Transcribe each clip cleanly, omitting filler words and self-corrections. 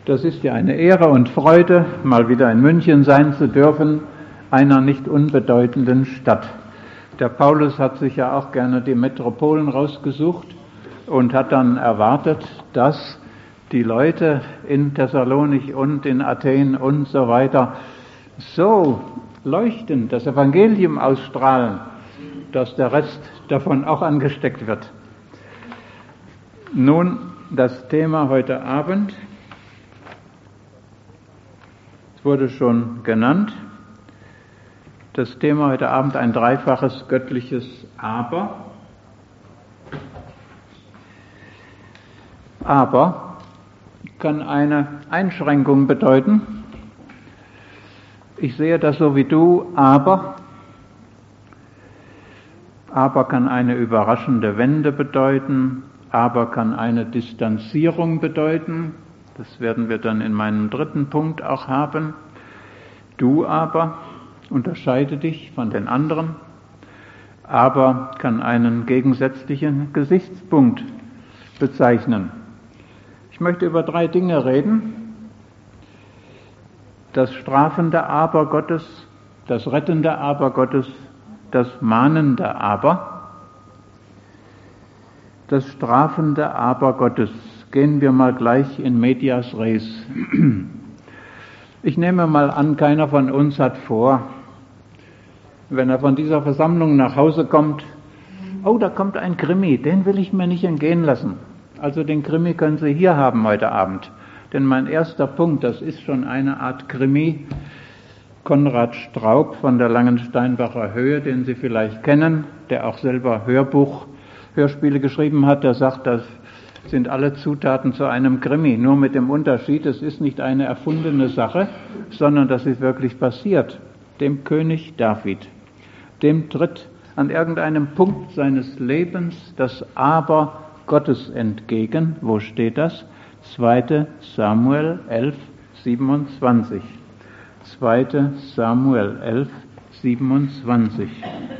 Das ist ja eine Ehre und Freude, mal wieder in München sein zu dürfen, einer nicht unbedeutenden Stadt. Der Paulus hat sich ja auch gerne die Metropolen rausgesucht und hat dann erwartet, dass die Leute in Thessalonich und in Athen und so weiter so leuchten, das Evangelium ausstrahlen, dass der Rest davon auch angesteckt wird. Nun, das Thema heute Abend, es wurde schon genannt, das Thema heute Abend ein dreifaches göttliches Aber. Aber kann eine Einschränkung bedeuten. Ich sehe das so wie du, aber kann eine überraschende Wende bedeuten, aber kann eine Distanzierung bedeuten. Das werden wir dann in meinem dritten Punkt auch haben. Du aber unterscheide dich von den anderen, aber kann einen gegensätzlichen Gesichtspunkt bezeichnen. Ich möchte über 3 Dinge reden. Das strafende Aber Gottes, das rettende Aber Gottes, das mahnende Aber. Das strafende Aber Gottes. Gehen wir mal gleich in medias res. Ich nehme mal an, keiner von uns hat vor, wenn er von dieser Versammlung nach Hause kommt, oh, da kommt ein Krimi, den will ich mir nicht entgehen lassen. Also den Krimi können Sie hier haben heute Abend. Denn mein erster Punkt, das ist schon eine Art Krimi. Konrad Straub von der Langensteinbacher Höhe, den Sie vielleicht kennen, der auch selber Hörspiele geschrieben hat, der sagt, das sind alle Zutaten zu einem Krimi. Nur mit dem Unterschied, es ist nicht eine erfundene Sache, sondern das ist wirklich passiert. Dem König David. Dem tritt an irgendeinem Punkt seines Lebens das Aber Gottes entgegen. Wo steht das? 2. Samuel 11, 27. 2. Samuel 11, 27.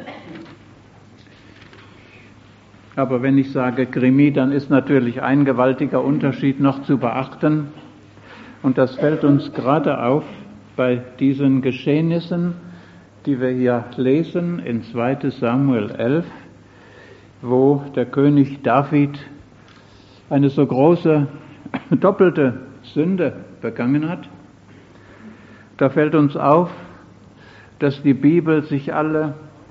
Aber wenn ich sage Krimi, dann ist natürlich ein gewaltiger Unterschied noch zu beachten. Und das fällt uns gerade auf bei diesen Geschehnissen, die wir hier lesen in 2. Samuel 11, wo der König David eine so große doppelte Sünde begangen hat. Da fällt uns auf, dass die Bibel sich alle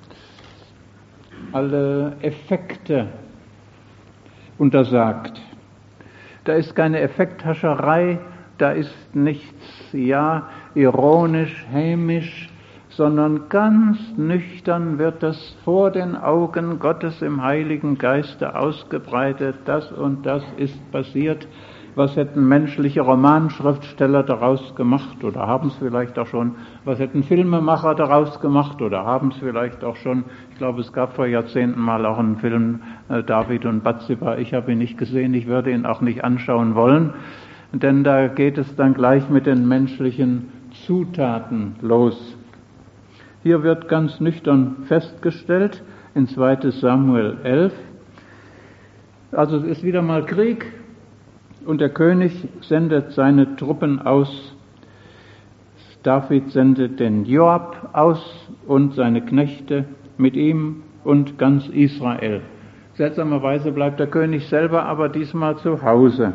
Effekte untersagt. Da ist keine Effekthascherei, da ist nichts, ironisch, hämisch, sondern ganz nüchtern wird das vor den Augen Gottes im Heiligen Geiste ausgebreitet. Das und das ist passiert. Was hätten menschliche Romanschriftsteller daraus gemacht oder haben es vielleicht auch schon? Was hätten Filmemacher daraus gemacht oder haben es vielleicht auch schon? Ich glaube, es gab vor Jahrzehnten mal auch einen Film, David und Bathseba. Ich habe ihn nicht gesehen, ich würde ihn auch nicht anschauen wollen, denn da geht es dann gleich mit den menschlichen Zutaten los. Hier wird ganz nüchtern festgestellt, in 2. Samuel 11, also es ist wieder mal Krieg und der König sendet seine Truppen aus. David sendet den Joab aus und seine Knechte mit ihm und ganz Israel. Seltsamerweise bleibt der König selber aber diesmal zu Hause.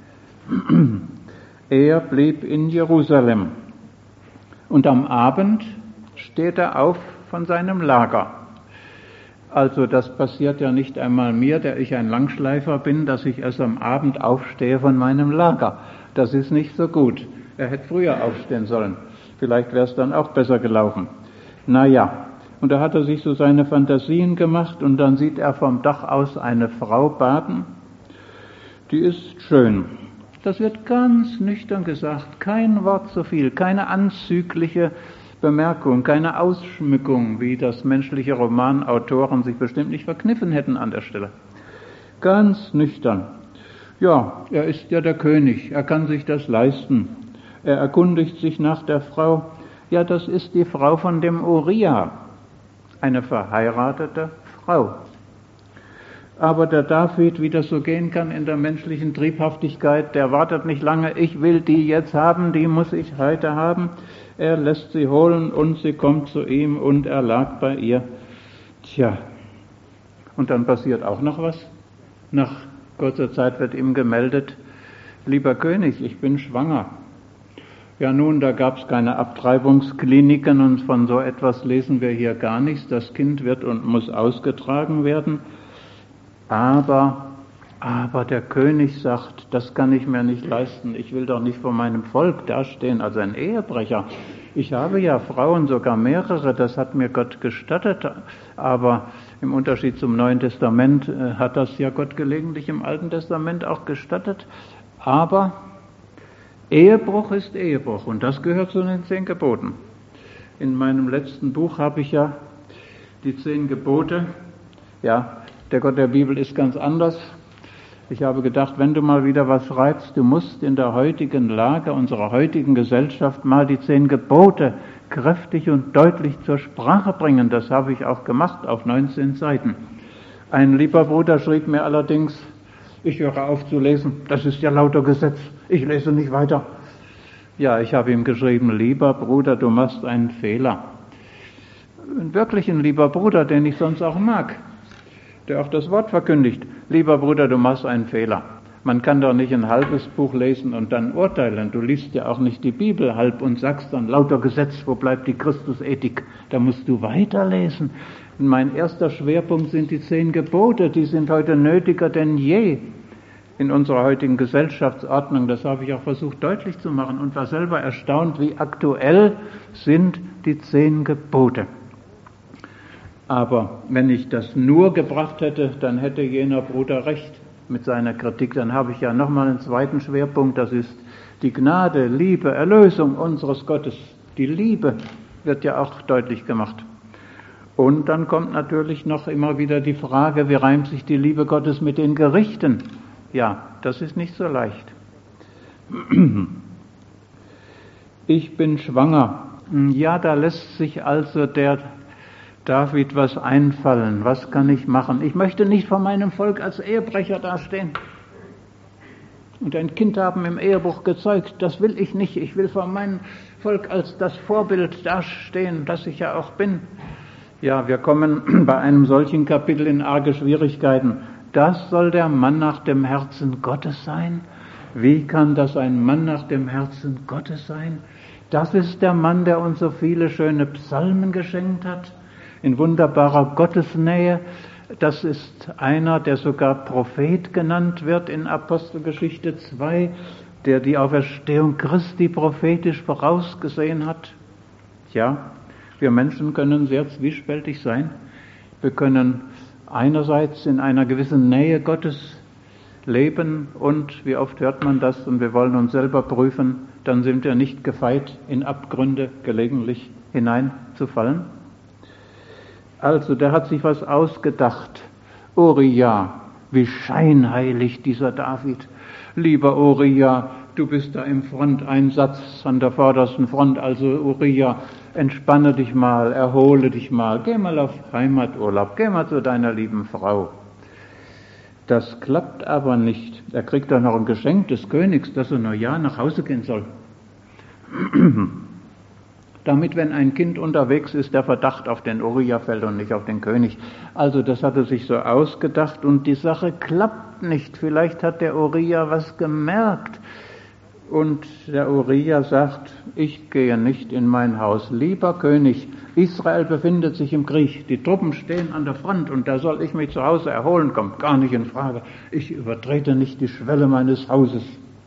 Er blieb in Jerusalem und am Abend steht er auf von seinem Lager. Also das passiert ja nicht einmal mir, der ich ein Langschleifer bin, dass ich erst am Abend aufstehe von meinem Lager. Das ist nicht so gut. Er hätte früher aufstehen sollen. Vielleicht wäre es dann auch besser gelaufen. Naja, und da hat er sich so seine Fantasien gemacht und dann sieht er vom Dach aus eine Frau baden. Die ist schön. Das wird ganz nüchtern gesagt. Kein Wort so viel, keine anzügliche Bemerkung, keine Ausschmückung, wie das menschliche Romanautoren sich bestimmt nicht verkniffen hätten an der Stelle. Ganz nüchtern. Ja, er ist ja der König, er kann sich das leisten. Er erkundigt sich nach der Frau. Ja, das ist die Frau von dem Uriah, eine verheiratete Frau. Aber der David, wie das so gehen kann in der menschlichen Triebhaftigkeit, der wartet nicht lange, ich will die jetzt haben, die muss ich heute haben. Er lässt sie holen und sie kommt zu ihm und er lag bei ihr. Tja, und dann passiert auch noch was. Nach kurzer Zeit wird ihm gemeldet, lieber König, ich bin schwanger. Ja nun, da gab es keine Abtreibungskliniken und von so etwas lesen wir hier gar nichts. Das Kind wird und muss ausgetragen werden. Aber der König sagt, das kann ich mir nicht leisten. Ich will doch nicht vor meinem Volk dastehen als ein Ehebrecher. Ich habe ja Frauen, sogar mehrere, das hat mir Gott gestattet. Aber im Unterschied zum Neuen Testament hat das ja Gott gelegentlich im Alten Testament auch gestattet. Aber Ehebruch ist Ehebruch und das gehört zu den 10 Geboten. In meinem letzten Buch habe ich ja die 10 Gebote. Ja, der Gott der Bibel ist ganz anders. Ich habe gedacht, wenn du mal wieder was schreibst, du musst in der heutigen Lage unserer heutigen Gesellschaft mal die 10 Gebote kräftig und deutlich zur Sprache bringen. Das habe ich auch gemacht auf 19 Seiten. Ein lieber Bruder schrieb mir allerdings, ich höre auf zu lesen, das ist ja lauter Gesetz, ich lese nicht weiter. Ja, ich habe ihm geschrieben, lieber Bruder, du machst einen Fehler. Wirklich ein lieber Bruder, den ich sonst auch mag, der auch das Wort verkündigt. Lieber Bruder, du machst einen Fehler. Man kann doch nicht ein halbes Buch lesen und dann urteilen. Du liest ja auch nicht die Bibel halb und sagst dann lauter Gesetz, wo bleibt die Christusethik? Da musst du weiterlesen. Und mein erster Schwerpunkt sind die 10 Gebote, die sind heute nötiger denn je in unserer heutigen Gesellschaftsordnung. Das habe ich auch versucht deutlich zu machen und war selber erstaunt, wie aktuell sind die 10 Gebote. Aber wenn ich das nur gebracht hätte, dann hätte jener Bruder recht mit seiner Kritik. Dann habe ich ja nochmal einen zweiten Schwerpunkt, das ist die Gnade, Liebe, Erlösung unseres Gottes. Die Liebe wird ja auch deutlich gemacht. Und dann kommt natürlich noch immer wieder die Frage, wie reimt sich die Liebe Gottes mit den Gerichten? Ja, das ist nicht so leicht. Ich bin schwanger. Ja, da lässt sich also der David was einfallen. Was kann ich machen? Ich möchte nicht vor meinem Volk als Ehebrecher dastehen und ein Kind haben im Ehebruch gezeugt. Das will ich nicht. Ich will vor meinem Volk als das Vorbild dastehen, das ich ja auch bin. Ja, wir kommen bei einem solchen Kapitel in arge Schwierigkeiten. Das soll der Mann nach dem Herzen Gottes sein? Wie kann das ein Mann nach dem Herzen Gottes sein? Das ist der Mann, der uns so viele schöne Psalmen geschenkt hat, in wunderbarer Gottesnähe. Das ist einer, der sogar Prophet genannt wird in Apostelgeschichte 2, der die Auferstehung Christi prophetisch vorausgesehen hat. Ja, wir Menschen können sehr zwiespältig sein. Wir können einerseits in einer gewissen Nähe Gottes leben und wie oft hört man das und wir wollen uns selber prüfen, dann sind wir nicht gefeit, in Abgründe gelegentlich hineinzufallen. Also, der hat sich was ausgedacht. Uriah, wie scheinheilig dieser David. Lieber Uriah, du bist da im Fronteinsatz an der vordersten Front, also Uriah, entspanne dich mal, erhole dich mal, geh mal auf Heimaturlaub, geh mal zu deiner lieben Frau. Das klappt aber nicht. Er kriegt doch noch ein Geschenk des Königs, dass er nur ja nach Hause gehen soll. Damit, wenn ein Kind unterwegs ist, der Verdacht auf den Uriah fällt und nicht auf den König. Also das hat er sich so ausgedacht und die Sache klappt nicht. Vielleicht hat der Uriah was gemerkt. Und der Uriah sagt, ich gehe nicht in mein Haus. Lieber König, Israel befindet sich im Krieg. Die Truppen stehen an der Front und da soll ich mich zu Hause erholen. Kommt gar nicht in Frage. Ich übertrete nicht die Schwelle meines Hauses.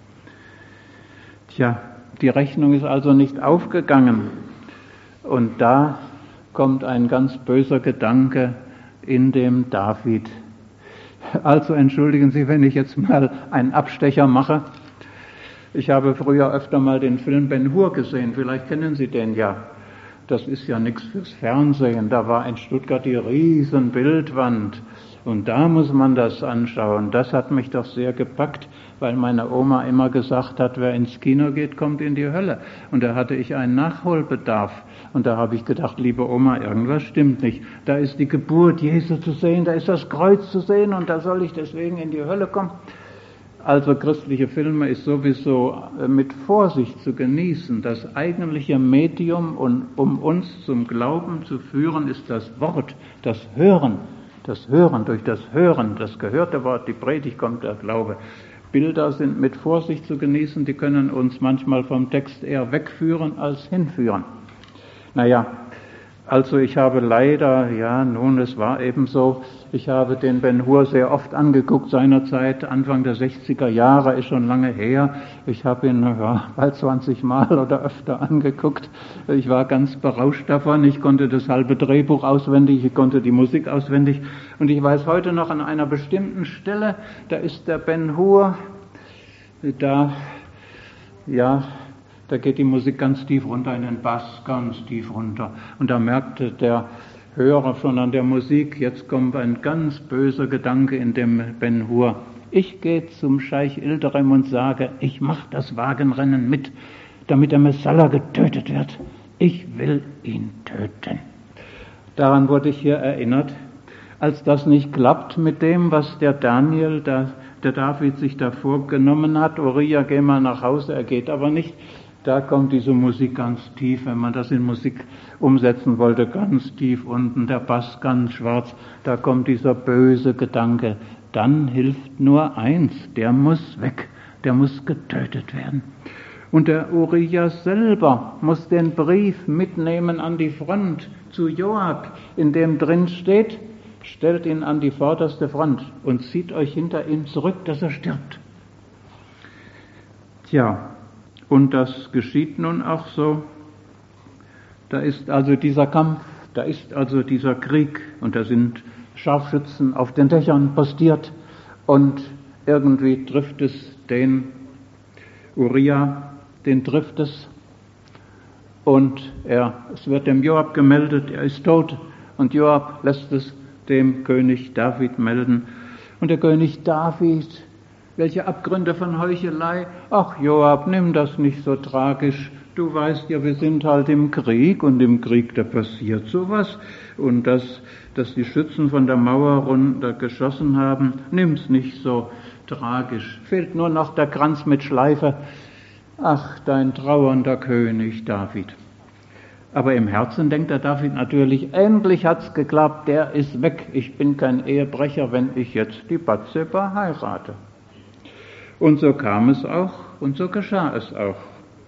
Tja, die Rechnung ist also nicht aufgegangen. Und da kommt ein ganz böser Gedanke in dem David. Also entschuldigen Sie, wenn ich jetzt mal einen Abstecher mache. Ich habe früher öfter mal den Film Ben-Hur gesehen, vielleicht kennen Sie den ja. Das ist ja nichts fürs Fernsehen, da war in Stuttgart die riesen Bildwand Und da muss man das anschauen. Das hat mich doch sehr gepackt, weil meine Oma immer gesagt hat, wer ins Kino geht, kommt in die Hölle. Und da hatte ich einen Nachholbedarf. Und da habe ich gedacht, liebe Oma, irgendwas stimmt nicht. Da ist die Geburt Jesu zu sehen, da ist das Kreuz zu sehen und da soll ich deswegen in die Hölle kommen. Also christliche Filme ist sowieso mit Vorsicht zu genießen. Das eigentliche Medium, um uns zum Glauben zu führen, ist das Wort, das Hören. Das Hören, durch das Hören, das gehörte Wort, die Predigt kommt der Glaube. Bilder sind mit Vorsicht zu genießen, die können uns manchmal vom Text eher wegführen als hinführen. Naja, also ich habe leider, es war eben so, ich habe den Ben-Hur sehr oft angeguckt seinerzeit, Anfang der 60er Jahre, ist schon lange her. Ich habe ihn bald 20 Mal oder öfter angeguckt. Ich war ganz berauscht davon, ich konnte das halbe Drehbuch auswendig, ich konnte die Musik auswendig. Und ich weiß heute noch an einer bestimmten Stelle, da ist der Ben-Hur, da geht die Musik ganz tief runter in den Bass, ganz tief runter. Und da merkte der Hörer schon an der Musik, jetzt kommt ein ganz böser Gedanke in dem Ben-Hur. Ich gehe zum Scheich Ilderem und sage, ich mache das Wagenrennen mit, damit der Messala getötet wird. Ich will ihn töten. Daran wurde ich hier erinnert, als das nicht klappt mit dem, was der David sich da vorgenommen hat. Uriah, geh mal nach Hause, er geht aber nicht. Da kommt diese Musik ganz tief, wenn man das in Musik umsetzen wollte, ganz tief unten, der Bass ganz schwarz, da kommt dieser böse Gedanke. Dann hilft nur eins, der muss weg, der muss getötet werden. Und der Uriah selber muss den Brief mitnehmen an die Front zu Joab, in dem drin steht, stellt ihn an die vorderste Front und zieht euch hinter ihm zurück, dass er stirbt. Tja, und das geschieht nun auch so. Da ist also dieser Kampf, da ist also dieser Krieg und da sind Scharfschützen auf den Dächern postiert und irgendwie trifft es den Uriah, den trifft es und es wird dem Joab gemeldet, er ist tot und Joab lässt es dem König David melden und der König David, welche Abgründe von Heuchelei. Ach Joab, nimm das nicht so tragisch. Du weißt ja, wir sind halt im Krieg und im Krieg, da passiert sowas. Und dass die Schützen von der Mauer runter geschossen haben, nimm's nicht so tragisch. Fehlt nur noch der Kranz mit Schleife. Ach, dein trauernder König David. Aber im Herzen denkt der David natürlich, endlich hat's geklappt, der ist weg. Ich bin kein Ehebrecher, wenn ich jetzt die Bathseba heirate. Und so kam es auch und so geschah es auch.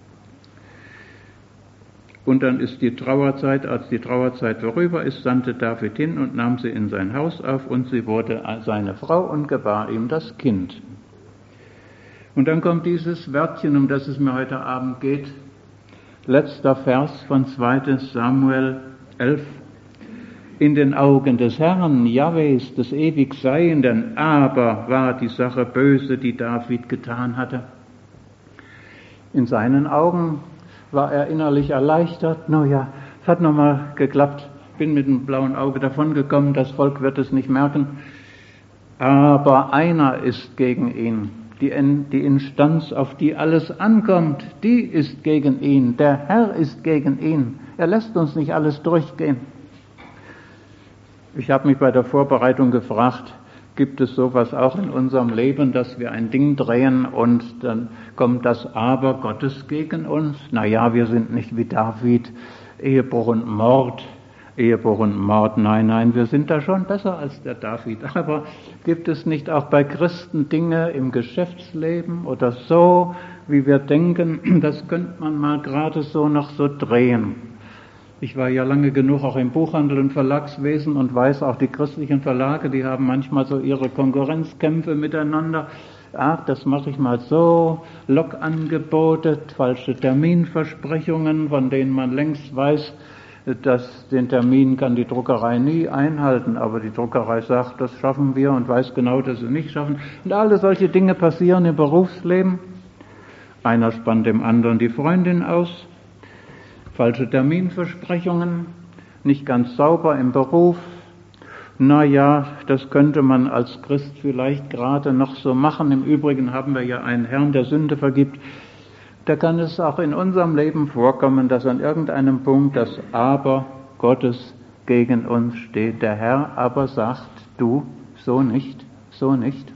Und dann ist als die Trauerzeit vorüber ist, sandte David hin und nahm sie in sein Haus auf und sie wurde seine Frau und gebar ihm das Kind. Und dann kommt dieses Wörtchen, um das es mir heute Abend geht, letzter Vers von 2. Samuel 11. In den Augen des Herrn, Jahwes, des ewig Seienden, aber war die Sache böse, die David getan hatte. In seinen Augen war er innerlich erleichtert. Es hat nochmal geklappt, bin mit dem blauen Auge davongekommen, das Volk wird es nicht merken. Aber einer ist gegen ihn. Die Instanz, auf die alles ankommt, die ist gegen ihn. Der Herr ist gegen ihn. Er lässt uns nicht alles durchgehen. Ich habe mich bei der Vorbereitung gefragt, gibt es sowas auch in unserem Leben, dass wir ein Ding drehen und dann kommt das Aber Gottes gegen uns? Wir sind nicht wie David, Ehebruch und Mord, nein, wir sind da schon besser als der David. Aber gibt es nicht auch bei Christen Dinge im Geschäftsleben oder so, wie wir denken, das könnte man mal gerade so noch so drehen? Ich war ja lange genug auch im Buchhandel und Verlagswesen und weiß auch, die christlichen Verlage, die haben manchmal so ihre Konkurrenzkämpfe miteinander. Ach, das mache ich mal so, Logangebote, falsche Terminversprechungen, von denen man längst weiß, dass den Termin kann die Druckerei nie einhalten, aber die Druckerei sagt, das schaffen wir und weiß genau, dass sie nicht schaffen. Und alle solche Dinge passieren im Berufsleben. Einer spannt dem anderen die Freundin aus. Falsche Terminversprechungen, nicht ganz sauber im Beruf, Na ja, das könnte man als Christ vielleicht gerade noch so machen. Im Übrigen haben wir ja einen Herrn, der Sünde vergibt. Da kann es auch in unserem Leben vorkommen, dass an irgendeinem Punkt das Aber Gottes gegen uns steht. Der Herr aber sagt, du, so nicht, so nicht.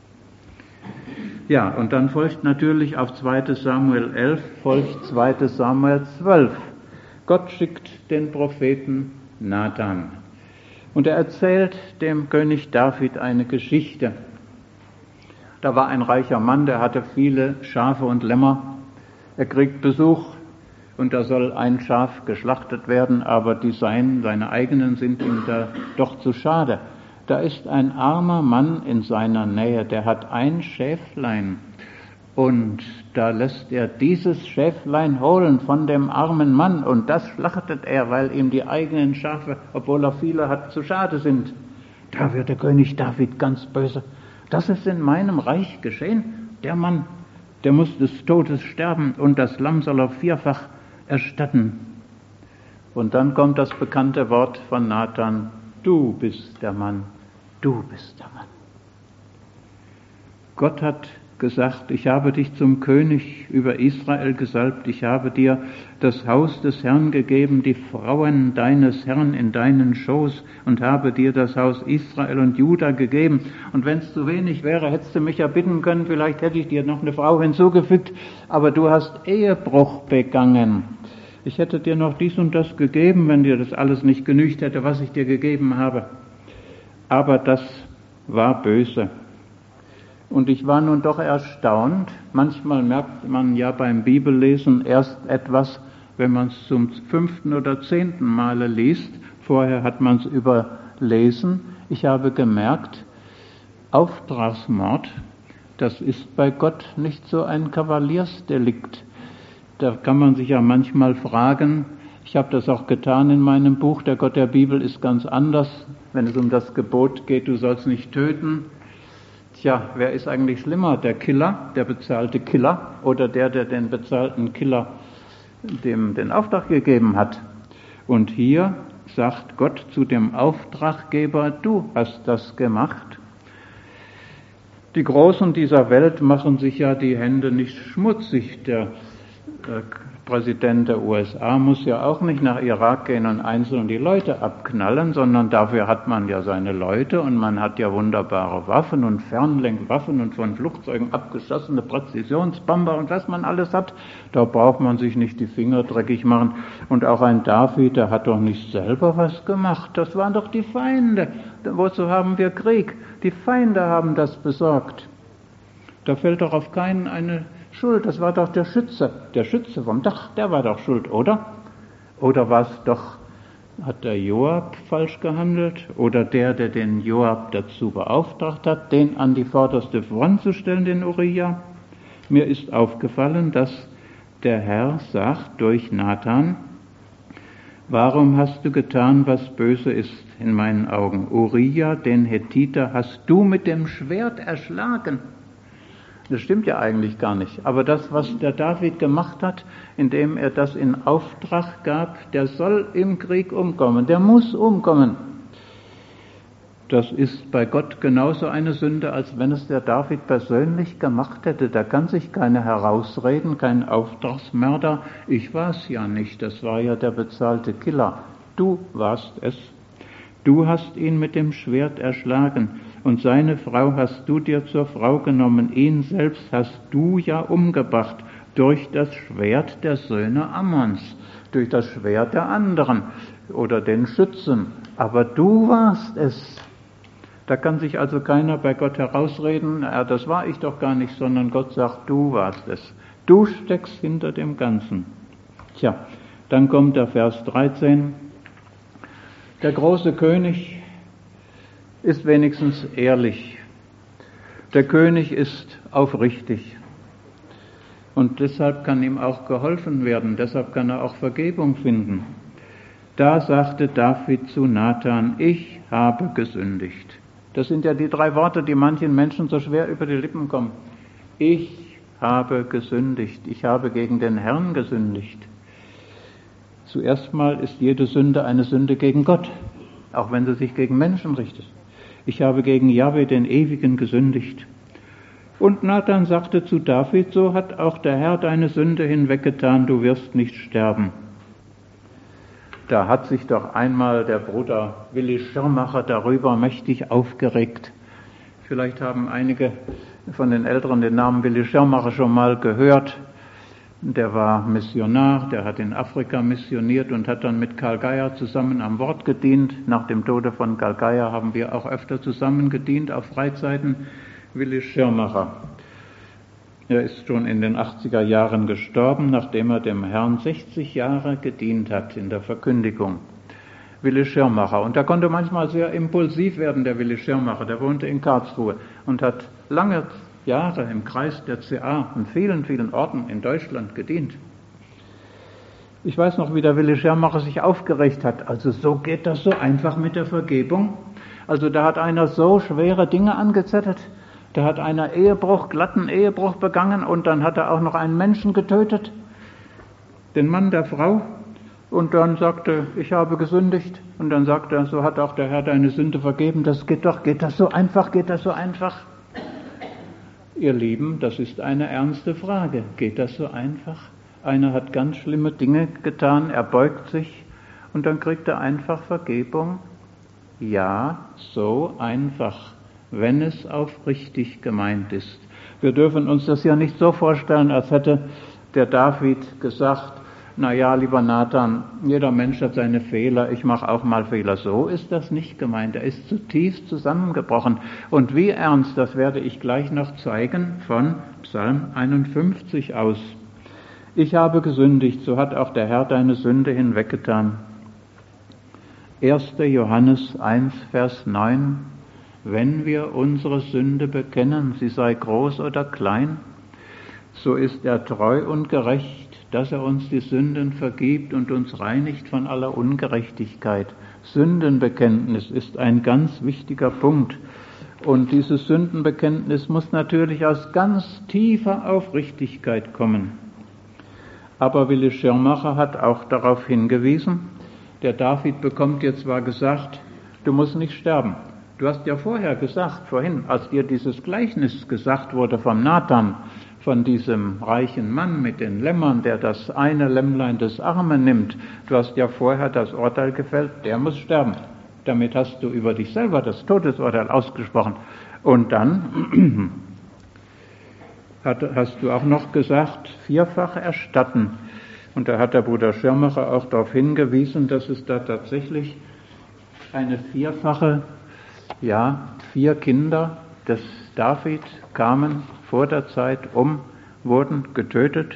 Ja, und dann folgt natürlich auf 2. Samuel 11, folgt 2. Samuel 12. Gott schickt den Propheten Nathan. Und er erzählt dem König David eine Geschichte. Da war ein reicher Mann, der hatte viele Schafe und Lämmer. Er kriegt Besuch und da soll ein Schaf geschlachtet werden, aber seine eigenen sind ihm da doch zu schade. Da ist ein armer Mann in seiner Nähe, der hat ein Schäflein und da lässt er dieses Schäflein holen von dem armen Mann und das schlachtet er, weil ihm die eigenen Schafe, obwohl er viele hat, zu schade sind. Da wird der König David ganz böse. Das ist in meinem Reich geschehen. Der Mann, der muss des Todes sterben und das Lamm soll er 4-fach erstatten. Und dann kommt das bekannte Wort von Nathan, du bist der Mann, du bist der Mann. Gott hat gesagt, ich habe dich zum König über Israel gesalbt, ich habe dir das Haus des Herrn gegeben, die Frauen deines Herrn in deinen Schoß und habe dir das Haus Israel und Juda gegeben. Und wenn es zu wenig wäre, hättest du mich ja bitten können, vielleicht hätte ich dir noch eine Frau hinzugefügt, aber du hast Ehebruch begangen. Ich hätte dir noch dies und das gegeben, wenn dir das alles nicht genügt hätte, was ich dir gegeben habe. Aber das war böse. Und ich war nun doch erstaunt. Manchmal merkt man ja beim Bibellesen erst etwas, wenn man es zum 5. oder 10. Male liest. Vorher hat man es überlesen. Ich habe gemerkt, Auftragsmord, das ist bei Gott nicht so ein Kavaliersdelikt. Da kann man sich ja manchmal fragen, ich habe das auch getan in meinem Buch, der Gott der Bibel ist ganz anders, wenn es um das Gebot geht, du sollst nicht töten. Tja, wer ist eigentlich schlimmer, der Killer, der bezahlte Killer oder der den bezahlten Killer dem den Auftrag gegeben hat? Und hier sagt Gott zu dem Auftraggeber, du hast das gemacht. Die Großen dieser Welt machen sich ja die Hände nicht schmutzig. Der Präsident der USA muss ja auch nicht nach Irak gehen und einzeln die Leute abknallen, sondern dafür hat man ja seine Leute und man hat ja wunderbare Waffen und Fernlenkwaffen und von Flugzeugen abgeschossene Präzisionsbomber und was man alles hat. Da braucht man sich nicht die Finger dreckig machen. Und auch ein David, der hat doch nicht selber was gemacht. Das waren doch die Feinde. Wozu haben wir Krieg? Die Feinde haben das besorgt. Da fällt doch auf keinen eine Schuld, das war doch der Schütze vom Dach, der war doch schuld, oder? Oder war es doch, hat der Joab falsch gehandelt? Oder der den Joab dazu beauftragt hat, den an die vorderste Front zu stellen, den Uriah? Mir ist aufgefallen, dass der Herr sagt durch Nathan, warum hast du getan, was böse ist in meinen Augen? Uriah, den Hethiter, hast du mit dem Schwert erschlagen. Das stimmt ja eigentlich gar nicht. Aber das, was der David gemacht hat, indem er das in Auftrag gab, der soll im Krieg umkommen, der muss umkommen. Das ist bei Gott genauso eine Sünde, als wenn es der David persönlich gemacht hätte. Da kann sich keiner herausreden, kein Auftragsmörder. Ich war es ja nicht, das war ja der bezahlte Killer. Du warst es. Du hast ihn mit dem Schwert erschlagen. Und seine Frau hast du dir zur Frau genommen, ihn selbst hast du ja umgebracht durch das Schwert der Söhne Ammons, durch das Schwert der anderen oder den Schützen. Aber du warst es. Da kann sich also keiner bei Gott herausreden, das war ich doch gar nicht, sondern Gott sagt, du warst es. Du steckst hinter dem Ganzen. Tja, dann kommt der Vers 13. Der große König ist wenigstens ehrlich. Der König ist aufrichtig. Und deshalb kann ihm auch geholfen werden, deshalb kann er auch Vergebung finden. Da sagte David zu Nathan, ich habe gesündigt. Das sind ja die 3 Worte, die manchen Menschen so schwer über die Lippen kommen. Ich habe gesündigt, ich habe gegen den Herrn gesündigt. Zuerst mal ist jede Sünde eine Sünde gegen Gott. auch wenn sie sich gegen Menschen richtet. Ich habe gegen Jahwe, den Ewigen, gesündigt. Und Nathan sagte zu David, so hat auch der Herr deine Sünde hinweggetan, du wirst nicht sterben. Da hat sich doch einmal der Bruder Willi Schirmacher darüber mächtig aufgeregt. Vielleicht haben einige von den Älteren den Namen Willi Schirmacher schon mal gehört. Der war Missionar, der hat in Afrika missioniert und hat dann mit Karl Geier zusammen am Wort gedient. Nach dem Tode von Karl Geier haben wir auch öfter zusammen gedient auf Freizeiten. Willi Schirmacher. Er ist schon in den 80er Jahren gestorben, nachdem er dem Herrn 60 Jahre gedient hat in der Verkündigung. Willi Schirmacher. Und er konnte manchmal sehr impulsiv werden, der Willi Schirmacher. Der wohnte in Karlsruhe und hat lange Jahre im Kreis der CA an vielen, vielen Orten in Deutschland gedient. Ich weiß noch, wie der Willi Schirmacher sich aufgeregt hat. Also so geht das so einfach mit der Vergebung. Also da hat einer so schwere Dinge angezettelt. Da hat einer glatten Ehebruch begangen und dann hat er auch noch einen Menschen getötet, den Mann der Frau. Und dann sagte, ich habe gesündigt. Und dann sagte er, so hat auch der Herr deine Sünde vergeben. Das geht doch, geht das so einfach, geht das so einfach? Ihr Lieben, das ist eine ernste Frage. Geht das so einfach? Einer hat ganz schlimme Dinge getan, er beugt sich und dann kriegt er einfach Vergebung. Ja, so einfach, wenn es aufrichtig gemeint ist. Wir dürfen uns das ja nicht so vorstellen, als hätte der David gesagt, na ja, lieber Nathan, jeder Mensch hat seine Fehler, ich mache auch mal Fehler. So ist das nicht gemeint. Er ist zutiefst zusammengebrochen. Und wie ernst, das werde ich gleich noch zeigen von Psalm 51 aus. Ich habe gesündigt, so hat auch der Herr deine Sünde hinweggetan. 1. Johannes 1, Vers 9. Wenn wir unsere Sünde bekennen, sie sei groß oder klein, so ist er treu und gerecht, dass er uns die Sünden vergibt und uns reinigt von aller Ungerechtigkeit. Sündenbekenntnis ist ein ganz wichtiger Punkt. Und dieses Sündenbekenntnis muss natürlich aus ganz tiefer Aufrichtigkeit kommen. Aber Willi Schirmacher hat auch darauf hingewiesen, der David bekommt jetzt zwar gesagt, du musst nicht sterben. Du hast ja vorhin, als dir dieses Gleichnis gesagt wurde vom Nathan, von diesem reichen Mann mit den Lämmern, der das eine Lämmlein des Armen nimmt. Du hast ja vorher das Urteil gefällt, der muss sterben. Damit hast du über dich selber das Todesurteil ausgesprochen. Und dann hast du auch noch gesagt, vierfach erstatten. Und da hat der Bruder Schirmacher auch darauf hingewiesen, dass es da tatsächlich eine vierfache, 4 Kinder des David kamen vor der Zeit wurden getötet.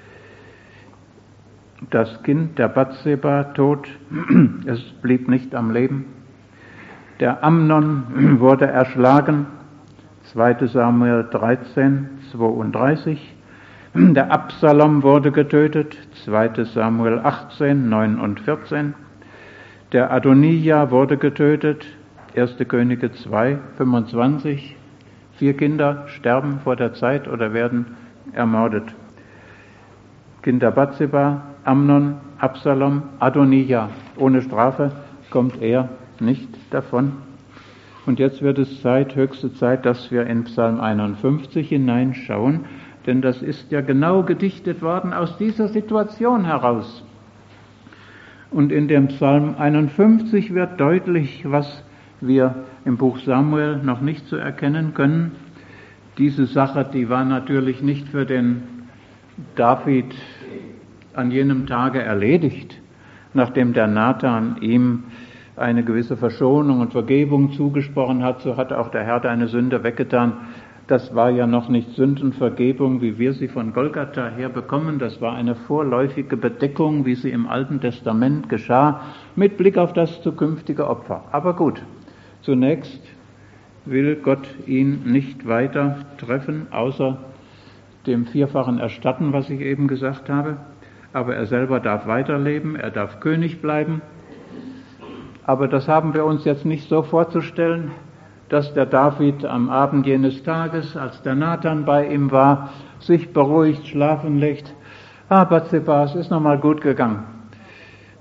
Das Kind der Bathseba tot, es blieb nicht am Leben. Der Amnon wurde erschlagen, 2. Samuel 13, 32. Der Absalom wurde getötet, 2. Samuel 18, 9 und 14. Der Adonija wurde getötet, 1. Könige 2, 25. 4 Kinder sterben vor der Zeit oder werden ermordet. Kinder Bathseba, Amnon, Absalom, Adonija. Ohne Strafe kommt er nicht davon. Und jetzt wird es höchste Zeit, dass wir in Psalm 51 hineinschauen, denn das ist ja genau gedichtet worden aus dieser Situation heraus. Und in dem Psalm 51 wird deutlich, was wir im Buch Samuel noch nicht zu erkennen können. Diese Sache, die war natürlich nicht für den David an jenem Tage erledigt, nachdem der Nathan ihm eine gewisse Verschonung und Vergebung zugesprochen hat, so hat auch der Herr deine Sünde weggetan. Das war ja noch nicht Sündenvergebung, wie wir sie von Golgatha her bekommen. Das war eine vorläufige Bedeckung, wie sie im Alten Testament geschah, mit Blick auf das zukünftige Opfer. Aber gut. Zunächst will Gott ihn nicht weiter treffen, außer dem vierfachen Erstatten, was ich eben gesagt habe. Aber er selber darf weiterleben, er darf König bleiben. Aber das haben wir uns jetzt nicht so vorzustellen, dass der David am Abend jenes Tages, als der Nathan bei ihm war, sich beruhigt schlafen legt. Bathseba, es ist nochmal gut gegangen.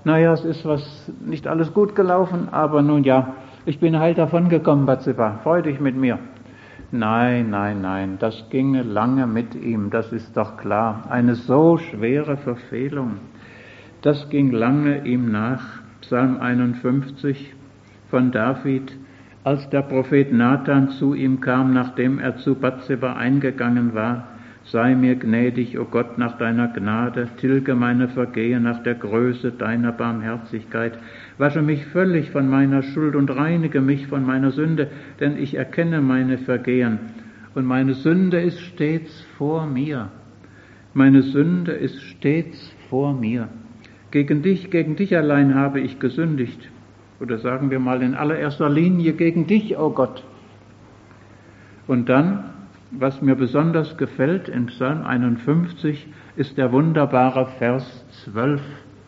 naja, es ist nicht alles gut gelaufen, aber nun ja, ich bin heil davon gekommen, Bathseba, freu dich mit mir. Nein, nein, nein, das ginge lange mit ihm, das ist doch klar. Eine so schwere Verfehlung, das ging lange ihm nach. Psalm 51 von David, als der Prophet Nathan zu ihm kam, nachdem er zu Bathseba eingegangen war: Sei mir gnädig, o Gott, nach deiner Gnade, tilge meine Vergehen nach der Größe deiner Barmherzigkeit, wasche mich völlig von meiner Schuld und reinige mich von meiner Sünde, denn ich erkenne meine Vergehen und meine Sünde ist stets vor mir. Meine Sünde ist stets vor mir. Gegen dich allein habe ich gesündigt. Oder sagen wir mal in allererster Linie gegen dich, o Gott. Und dann, was mir besonders gefällt in Psalm 51, ist der wunderbare Vers 12.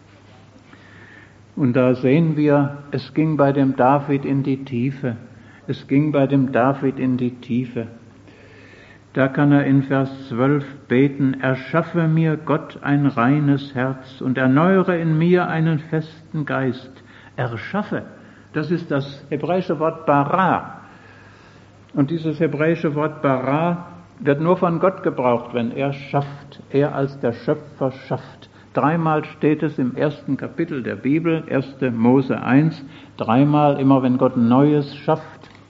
Und da sehen wir, es ging bei dem David in die Tiefe. Es ging bei dem David in die Tiefe. Da kann er in Vers 12 beten: Erschaffe mir, Gott, ein reines Herz und erneuere in mir einen festen Geist. Erschaffe, das ist das hebräische Wort bara. Und dieses hebräische Wort bara wird nur von Gott gebraucht, wenn er schafft, er als der Schöpfer schafft. 3-mal steht es im 1. Kapitel der Bibel, 1. Mose 1, 3-mal immer, wenn Gott Neues schafft.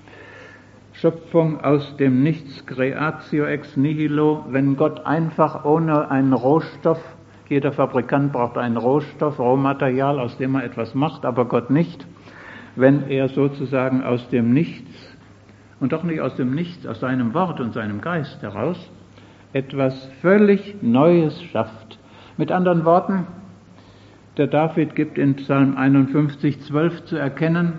Schöpfung aus dem Nichts, creatio ex nihilo, wenn Gott einfach ohne einen Rohstoff, jeder Fabrikant braucht einen Rohstoff, Rohmaterial, aus dem er etwas macht, aber Gott nicht, wenn er sozusagen aus dem Nichts, und doch nicht aus dem Nichts, aus seinem Wort und seinem Geist heraus, etwas völlig Neues schafft. Mit anderen Worten, der David gibt in Psalm 51, 12 zu erkennen: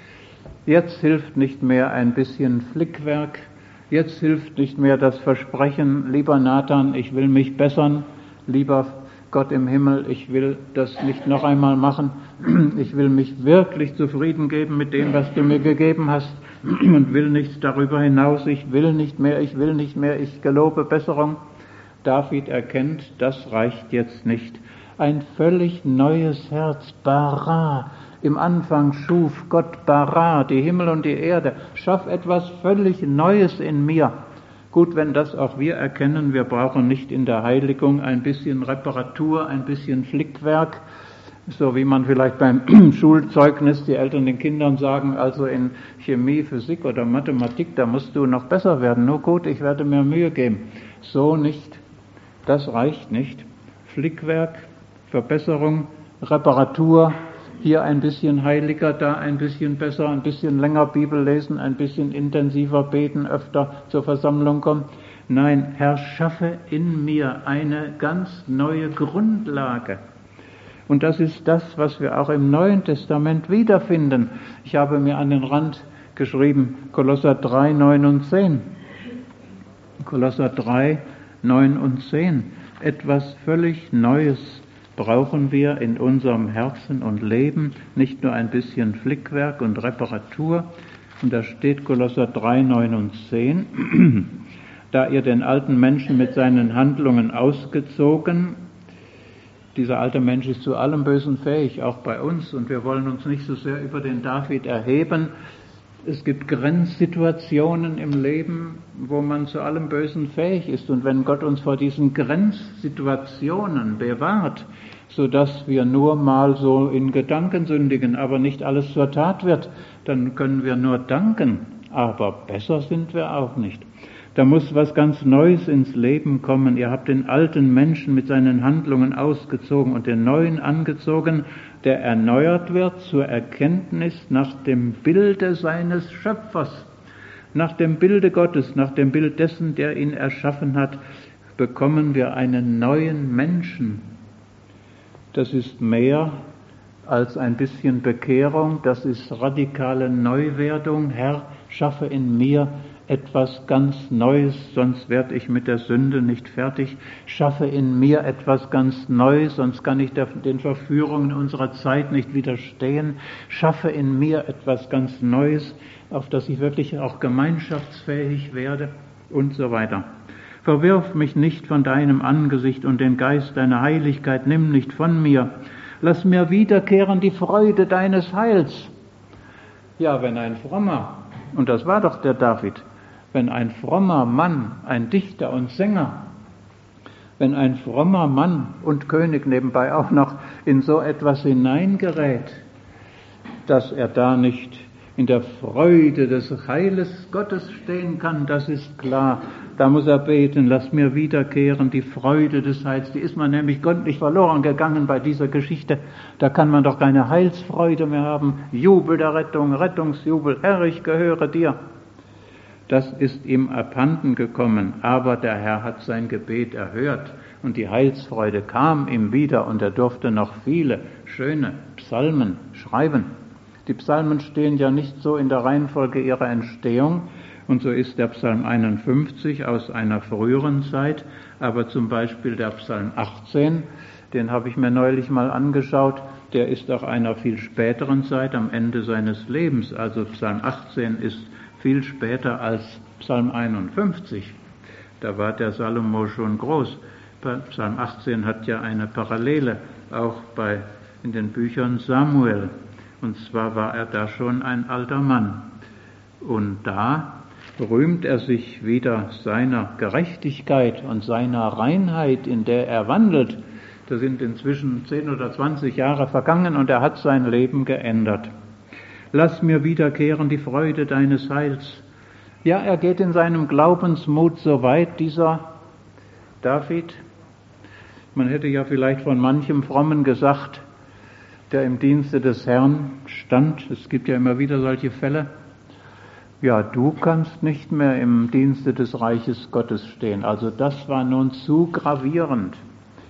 Jetzt hilft nicht mehr ein bisschen Flickwerk, jetzt hilft nicht mehr das Versprechen: Lieber Nathan, ich will mich bessern, lieber Gott im Himmel, ich will das nicht noch einmal machen, ich will mich wirklich zufrieden geben mit dem, was du mir gegeben hast und will nichts darüber hinaus, ich will nicht mehr, ich gelobe Besserung. David erkennt, das reicht jetzt nicht. Ein völlig neues Herz, bara. Im Anfang schuf Gott bara, die Himmel und die Erde. Schaff etwas völlig Neues in mir. Gut, wenn das auch wir erkennen, wir brauchen nicht in der Heiligung ein bisschen Reparatur, ein bisschen Flickwerk, so wie man vielleicht beim Schulzeugnis die Eltern den Kindern sagen, also in Chemie, Physik oder Mathematik, da musst du noch besser werden. Nur gut, ich werde mir Mühe geben. So nicht. Das reicht nicht. Flickwerk, Verbesserung, Reparatur, hier ein bisschen heiliger, da ein bisschen besser, ein bisschen länger Bibel lesen, ein bisschen intensiver beten, öfter zur Versammlung kommen. Nein, Herr, schaffe in mir eine ganz neue Grundlage. Und das ist das, was wir auch im Neuen Testament wiederfinden. Ich habe mir an den Rand geschrieben, Kolosser 3, 9 und 10. Kolosser 3, 9 und 10. Etwas völlig Neues brauchen wir in unserem Herzen und Leben, nicht nur ein bisschen Flickwerk und Reparatur. Und da steht Kolosser 3, 9 und 10. Da ihr den alten Menschen mit seinen Handlungen ausgezogen, dieser alte Mensch ist zu allem Bösen fähig, auch bei uns, und wir wollen uns nicht so sehr über den David erheben. Es gibt Grenzsituationen im Leben, wo man zu allem Bösen fähig ist. Und wenn Gott uns vor diesen Grenzsituationen bewahrt, sodass wir nur mal so in Gedanken sündigen, aber nicht alles zur Tat wird, dann können wir nur danken. Aber besser sind wir auch nicht. Da muss was ganz Neues ins Leben kommen. Ihr habt den alten Menschen mit seinen Handlungen ausgezogen und den neuen angezogen, der erneuert wird zur Erkenntnis nach dem Bilde seines Schöpfers, nach dem Bilde Gottes, nach dem Bild dessen, der ihn erschaffen hat, bekommen wir einen neuen Menschen. Das ist mehr als ein bisschen Bekehrung, das ist radikale Neuwerdung. Herr, schaffe in mir etwas ganz Neues, sonst werde ich mit der Sünde nicht fertig. Schaffe in mir etwas ganz Neues, sonst kann ich den Verführungen unserer Zeit nicht widerstehen. Schaffe in mir etwas ganz Neues, auf das ich wirklich auch gemeinschaftsfähig werde und so weiter. Verwirf mich nicht von deinem Angesicht und den Geist deiner Heiligkeit nimm nicht von mir. Lass mir wiederkehren die Freude deines Heils. Ja, wenn ein frommer, und das war doch der David, wenn ein frommer Mann, ein Dichter und Sänger, wenn ein frommer Mann und König nebenbei auch noch in so etwas hineingerät, dass er da nicht in der Freude des Heiles Gottes stehen kann, das ist klar. Da muss er beten, lass mir wiederkehren die Freude des Heils. Die ist man nämlich gründlich verloren gegangen bei dieser Geschichte. Da kann man doch keine Heilsfreude mehr haben. Jubel der Rettung, Rettungsjubel, Herr, ich gehöre dir. Das ist ihm abhanden gekommen, aber der Herr hat sein Gebet erhört und die Heilsfreude kam ihm wieder und er durfte noch viele schöne Psalmen schreiben. Die Psalmen stehen ja nicht so in der Reihenfolge ihrer Entstehung und so ist der Psalm 51 aus einer früheren Zeit, aber zum Beispiel der Psalm 18, den habe ich mir neulich mal angeschaut, der ist auch einer viel späteren Zeit, am Ende seines Lebens. Also Psalm 18 ist viel später als Psalm 51. Da war der Salomo schon groß. Psalm 18 hat ja eine Parallele, auch in den Büchern Samuel. Und zwar war er da schon ein alter Mann. Und da rühmt er sich wieder seiner Gerechtigkeit und seiner Reinheit, in der er wandelt. Da sind inzwischen 10 oder 20 Jahre vergangen und er hat sein Leben geändert. Lass mir wiederkehren die Freude deines Heils. Ja, er geht in seinem Glaubensmut so weit, dieser David. Man hätte ja vielleicht von manchem Frommen gesagt, der im Dienste des Herrn stand. Es gibt ja immer wieder solche Fälle. Ja, du kannst nicht mehr im Dienste des Reiches Gottes stehen. Also das war nun zu gravierend.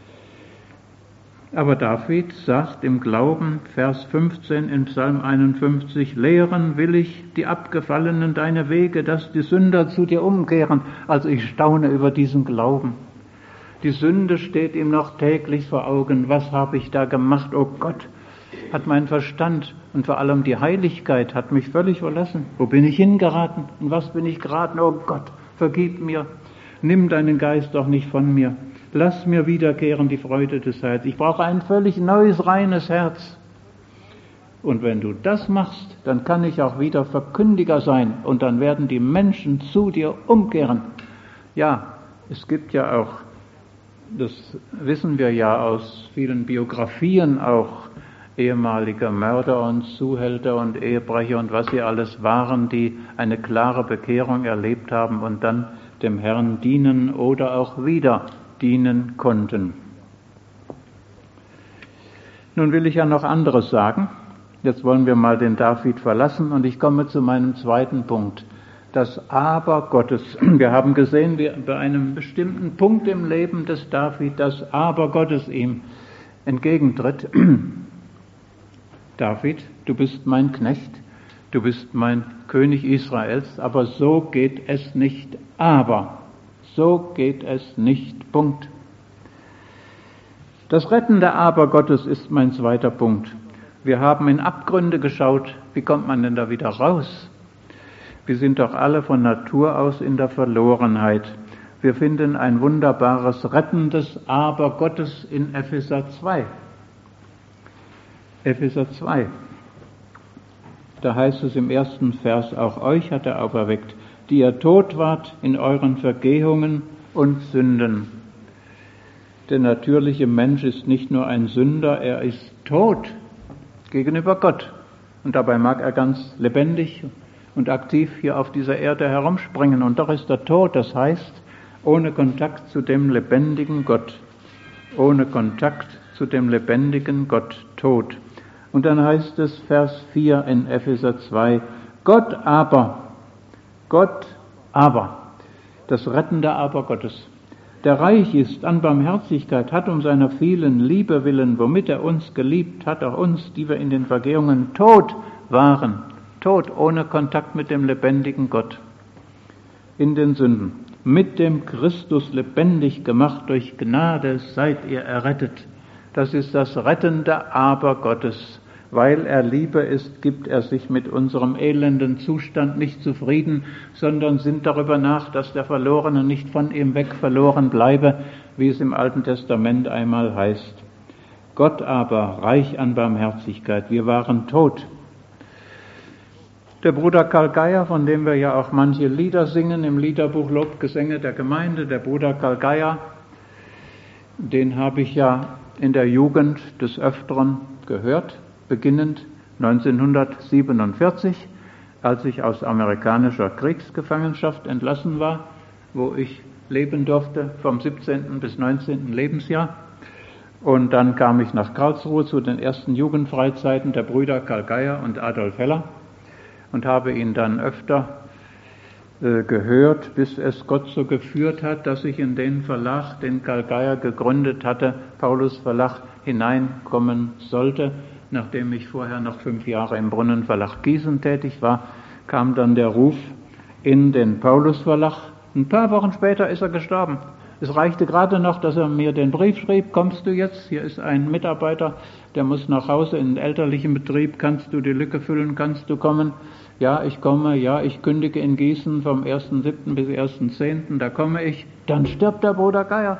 Aber David sagt im Glauben, Vers 15 in Psalm 51, lehren will ich die Abgefallenen deine Wege, dass die Sünder zu dir umkehren. Also ich staune über diesen Glauben. Die Sünde steht ihm noch täglich vor Augen. Was habe ich da gemacht? Oh Gott, hat mein Verstand und vor allem die Heiligkeit hat mich völlig verlassen. Wo bin ich hingeraten? In was bin ich geraten? Oh Gott, vergib mir. Nimm deinen Geist doch nicht von mir. Lass mir wiederkehren die Freude des Heils. Ich brauche ein völlig neues, reines Herz. Und wenn du das machst, dann kann ich auch wieder Verkündiger sein und dann werden die Menschen zu dir umkehren. Ja, es gibt ja auch, das wissen wir ja aus vielen Biografien auch, ehemalige Mörder und Zuhälter und Ehebrecher und was sie alles waren, die eine klare Bekehrung erlebt haben und dann dem Herrn dienen oder auch wieder dienen konnten. Nun will ich ja noch anderes sagen. Jetzt wollen wir mal den David verlassen und ich komme zu meinem zweiten Punkt. Das Aber Gottes. Wir haben gesehen, wie bei einem bestimmten Punkt im Leben des David das Aber Gottes ihm entgegentritt. David, du bist mein Knecht, du bist mein König Israels, aber so geht es nicht. Aber so geht es nicht. Punkt. Das rettende Aber Gottes ist mein zweiter Punkt. Wir haben in Abgründe geschaut. Wie kommt man denn da wieder raus? Wir sind doch alle von Natur aus in der Verlorenheit. Wir finden ein wunderbares rettendes Aber Gottes in Epheser 2. Epheser 2. Da heißt es im ersten Vers, auch euch hat er auferweckt, die ihr tot wart in euren Vergehungen und Sünden. Der natürliche Mensch ist nicht nur ein Sünder, er ist tot gegenüber Gott. Und dabei mag er ganz lebendig und aktiv hier auf dieser Erde herumspringen. Und doch ist er tot, das heißt, ohne Kontakt zu dem lebendigen Gott. Ohne Kontakt zu dem lebendigen Gott tot. Und dann heißt es, Vers 4 in Epheser 2, Gott aber, das rettende Aber Gottes, der reich ist an Barmherzigkeit, hat um seiner vielen Liebe willen, womit er uns geliebt hat, auch uns, die wir in den Vergehungen tot waren, tot ohne Kontakt mit dem lebendigen Gott, in den Sünden, mit dem Christus lebendig gemacht, durch Gnade seid ihr errettet. Das ist das rettende Aber Gottes. Weil er Liebe ist, gibt er sich mit unserem elenden Zustand nicht zufrieden, sondern sinnt darüber nach, dass der Verlorene nicht von ihm weg verloren bleibe, wie es im Alten Testament einmal heißt. Gott aber reich an Barmherzigkeit. Wir waren tot. Der Bruder Karl Geier, von dem wir ja auch manche Lieder singen im Liederbuch Lobgesänge der Gemeinde, der Bruder Karl Geier, den habe ich ja in der Jugend des Öfteren gehört, beginnend 1947, als ich aus amerikanischer Kriegsgefangenschaft entlassen war, wo ich leben durfte vom 17. bis 19. Lebensjahr. Und dann kam ich nach Karlsruhe zu den ersten Jugendfreizeiten der Brüder Karl Geier und Adolf Heller und habe ihn dann öfter gehört, bis es Gott so geführt hat, dass ich in den Verlag, den Karl Geier gegründet hatte, Paulus Verlag, hineinkommen sollte. Nachdem ich vorher noch 5 Jahre im Brunnenverlag Gießen tätig war, kam dann der Ruf in den Paulus Verlag. Ein paar Wochen später ist er gestorben. Es reichte gerade noch, dass er mir den Brief schrieb: Kommst du jetzt? Hier ist ein Mitarbeiter, der muss nach Hause in den elterlichen Betrieb. Kannst du die Lücke füllen? Kannst du kommen? Ja, ich komme. Ja, ich kündige in Gießen vom 1.7. bis 1.10. Da komme ich. Dann stirbt der Bruder Geier.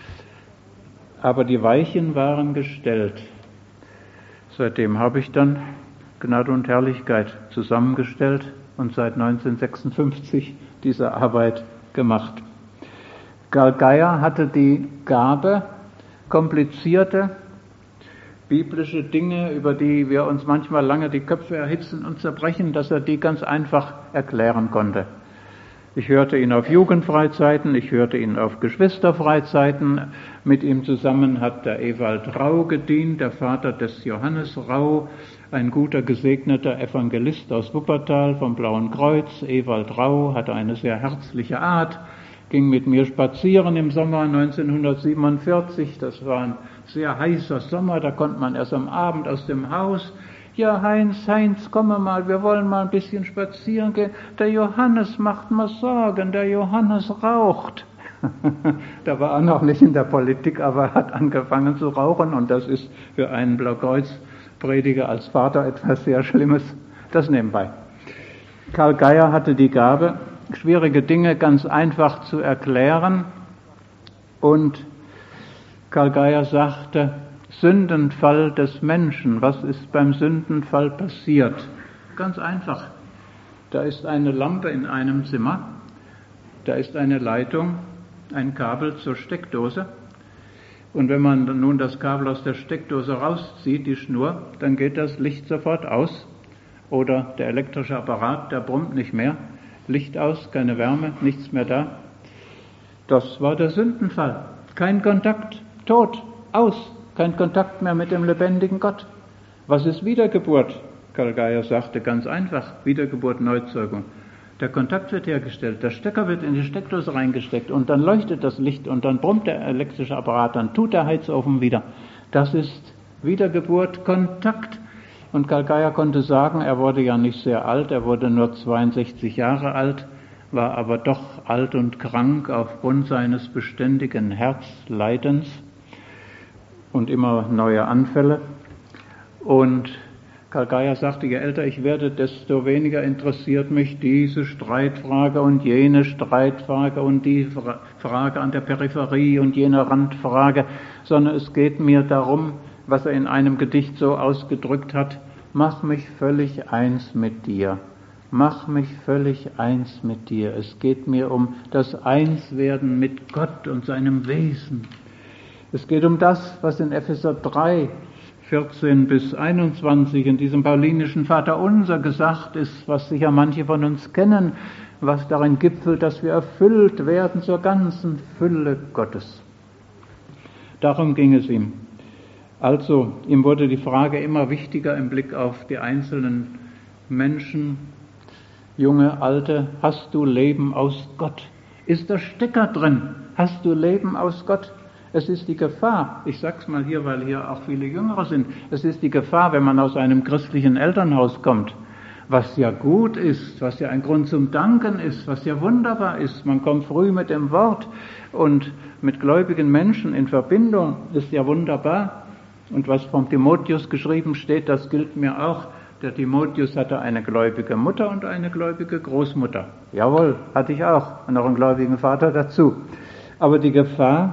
Aber die Weichen waren gestellt. Seitdem habe ich dann Gnade und Herrlichkeit zusammengestellt und seit 1956 diese Arbeit gemacht. Karl Geier hatte die Gabe, komplizierte biblische Dinge, über die wir uns manchmal lange die Köpfe erhitzen und zerbrechen, dass er die ganz einfach erklären konnte. Ich hörte ihn auf Jugendfreizeiten, ich hörte ihn auf Geschwisterfreizeiten. Mit ihm zusammen hat der Ewald Rau gedient, der Vater des Johannes Rau, ein guter, gesegneter Evangelist aus Wuppertal vom Blauen Kreuz. Ewald Rau hatte eine sehr herzliche Art, ging mit mir spazieren im Sommer 1947. Das war ein sehr heißer Sommer, da konnte man erst am Abend aus dem Haus. Ja, Heinz, komme mal, wir wollen mal ein bisschen spazieren gehen. Der Johannes macht mir Sorgen, der Johannes raucht. Da war er noch nicht in der Politik, aber er hat angefangen zu rauchen und das ist für einen Blaukreuz-Prediger als Vater etwas sehr Schlimmes. Das nebenbei. Karl Geier hatte die Gabe, schwierige Dinge ganz einfach zu erklären, und Karl Geier sagte: Sündenfall des Menschen. Was ist beim Sündenfall passiert? Ganz einfach. Da ist eine Lampe in einem Zimmer, da ist eine Leitung, ein Kabel zur Steckdose. Und wenn man nun das Kabel aus der Steckdose rauszieht, die Schnur, dann geht das Licht sofort aus. Oder der elektrische Apparat, der brummt nicht mehr. Licht aus, keine Wärme, nichts mehr da. Das war der Sündenfall. Kein Kontakt, tot, aus. Kein Kontakt mehr mit dem lebendigen Gott. Was ist Wiedergeburt? Karl Geier sagte ganz einfach: Wiedergeburt, Neuzeugung. Der Kontakt wird hergestellt, der Stecker wird in die Steckdose reingesteckt und dann leuchtet das Licht und dann brummt der elektrische Apparat, dann tut der Heizofen wieder. Das ist Wiedergeburt, Kontakt. Und Karl Geier konnte sagen, er wurde ja nicht sehr alt, er wurde nur 62 Jahre alt, war aber doch alt und krank aufgrund seines beständigen Herzleidens und immer neue Anfälle. Und Karl Geier sagte, je älter ich werde, desto weniger interessiert mich diese Streitfrage und jene Streitfrage und die Frage an der Peripherie und jene Randfrage, sondern es geht mir darum, was er in einem Gedicht so ausgedrückt hat: Mach mich völlig eins mit dir. Mach mich völlig eins mit dir. Es geht mir um das Einswerden mit Gott und seinem Wesen. Es geht um das, was in Epheser 3, 14 bis 21 in diesem paulinischen Vaterunser gesagt ist, was sicher manche von uns kennen, was darin gipfelt, dass wir erfüllt werden zur ganzen Fülle Gottes. Darum ging es ihm. Also, ihm wurde die Frage immer wichtiger im Blick auf die einzelnen Menschen, junge, alte: Hast du Leben aus Gott? Ist der Stecker drin? Hast du Leben aus Gott? Es ist die Gefahr, ich sag's mal hier, weil hier auch viele Jüngere sind, es ist die Gefahr, wenn man aus einem christlichen Elternhaus kommt, was ja gut ist, was ja ein Grund zum Danken ist, was ja wunderbar ist. Man kommt früh mit dem Wort und mit gläubigen Menschen in Verbindung, ist ja wunderbar. Und was vom Timotheus geschrieben steht, das gilt mir auch. Der Timotheus hatte eine gläubige Mutter und eine gläubige Großmutter. Jawohl, hatte ich auch. Und noch einen gläubigen Vater dazu. Aber die Gefahr,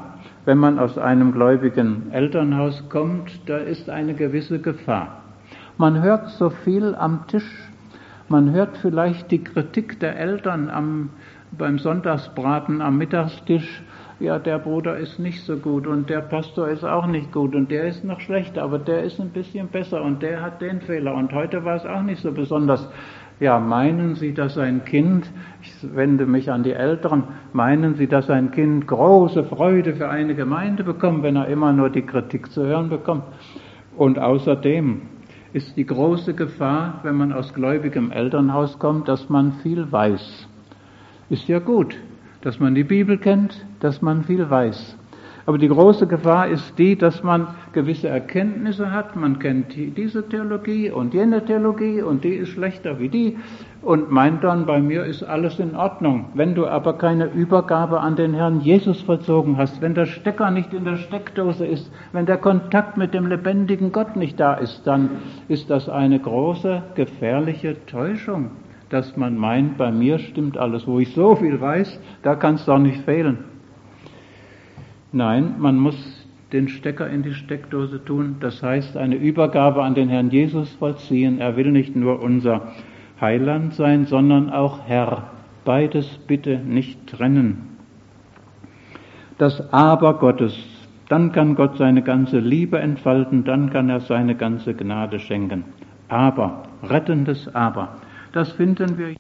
wenn man aus einem gläubigen Elternhaus kommt, da ist eine gewisse Gefahr. Man hört so viel am Tisch, man hört vielleicht die Kritik der Eltern beim Sonntagsbraten am Mittagstisch. Ja, der Bruder ist nicht so gut und der Pastor ist auch nicht gut und der ist noch schlechter, aber der ist ein bisschen besser und der hat den Fehler und heute war es auch nicht so besonders. Ja, meinen Sie, dass ein Kind, ich wende mich an die Älteren, meinen Sie, dass ein Kind große Freude für eine Gemeinde bekommt, wenn er immer nur die Kritik zu hören bekommt? Und außerdem ist die große Gefahr, wenn man aus gläubigem Elternhaus kommt, dass man viel weiß. Ist ja gut, dass man die Bibel kennt, dass man viel weiß. Aber die große Gefahr ist die, dass man gewisse Erkenntnisse hat. Man kennt diese Theologie und jene Theologie und die ist schlechter wie die und meint dann, bei mir ist alles in Ordnung. Wenn du aber keine Übergabe an den Herrn Jesus vollzogen hast, wenn der Stecker nicht in der Steckdose ist, wenn der Kontakt mit dem lebendigen Gott nicht da ist, dann ist das eine große, gefährliche Täuschung, dass man meint, bei mir stimmt alles. Wo ich so viel weiß, da kann es doch nicht fehlen. Nein, man muss den Stecker in die Steckdose tun. Das heißt, eine Übergabe an den Herrn Jesus vollziehen. Er will nicht nur unser Heiland sein, sondern auch Herr. Beides bitte nicht trennen. Das Aber Gottes. Dann kann Gott seine ganze Liebe entfalten, dann kann er seine ganze Gnade schenken. Aber, rettendes Aber. Das finden wir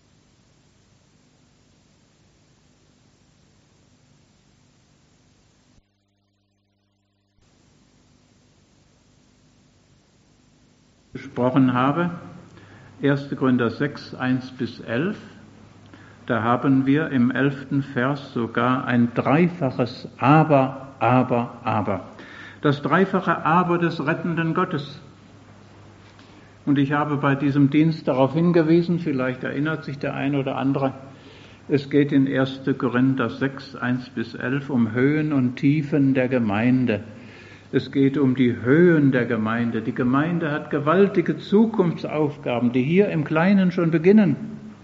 gesprochen habe, 1. Korinther 6, 1-11, da haben wir im 11. Vers sogar ein dreifaches Aber. Das dreifache Aber des rettenden Gottes. Und ich habe bei diesem Dienst darauf hingewiesen, vielleicht erinnert sich der eine oder andere, es geht in 1. Korinther 6, 1-11 um Höhen und Tiefen der Gemeinde. Es geht um die Höhen der Gemeinde. Die Gemeinde hat gewaltige Zukunftsaufgaben, die hier im Kleinen schon beginnen.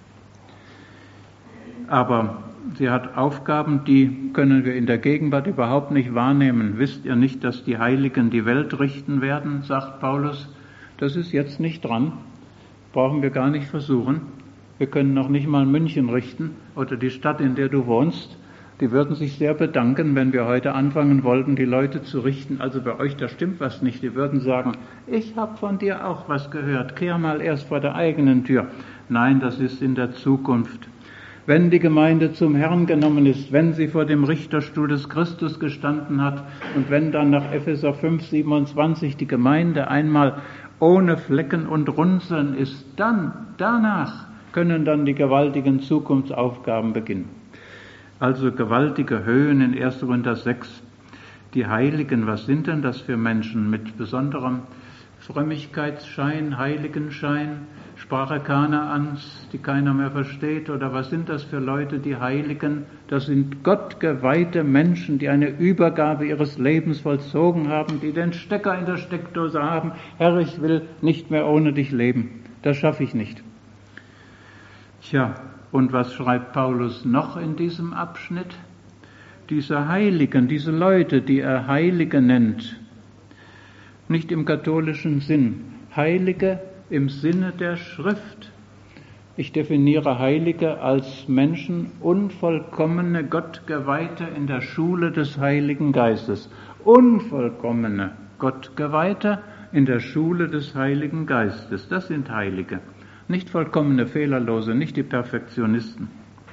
Aber sie hat Aufgaben, die können wir in der Gegenwart überhaupt nicht wahrnehmen. Wisst ihr nicht, dass die Heiligen die Welt richten werden, sagt Paulus. Das ist jetzt nicht dran, brauchen wir gar nicht versuchen. Wir können noch nicht mal München richten oder die Stadt, in der du wohnst. Die würden sich sehr bedanken, wenn wir heute anfangen wollten, die Leute zu richten. Also bei euch, da stimmt was nicht. Die würden sagen, ich habe von dir auch was gehört. Kehr mal erst vor der eigenen Tür. Nein, das ist in der Zukunft. Wenn die Gemeinde zum Herrn genommen ist, wenn sie vor dem Richterstuhl des Christus gestanden hat und wenn dann nach Epheser 5, 27 die Gemeinde einmal ohne Flecken und Runzeln ist, danach können dann die gewaltigen Zukunftsaufgaben beginnen. Also gewaltige Höhen in 1. Korinther 6. Die Heiligen, was sind denn das für Menschen mit besonderem Frömmigkeitsschein, Heiligenschein, Sprache Kanaans, die keiner mehr versteht? Oder was sind das für Leute, die Heiligen? Das sind gottgeweihte Menschen, die eine Übergabe ihres Lebens vollzogen haben, die den Stecker in der Steckdose haben. Herr, ich will nicht mehr ohne dich leben. Das schaffe ich nicht. Tja, und was schreibt Paulus noch in diesem Abschnitt? Diese Heiligen, diese Leute, die er Heilige nennt, nicht im katholischen Sinn, Heilige im Sinne der Schrift. Ich definiere Heilige als Menschen, unvollkommene, Gottgeweihte in der Schule des Heiligen Geistes. Unvollkommene, Gottgeweihte in der Schule des Heiligen Geistes. Das sind Heilige. Nicht vollkommene, fehlerlose, nicht die Perfektionisten.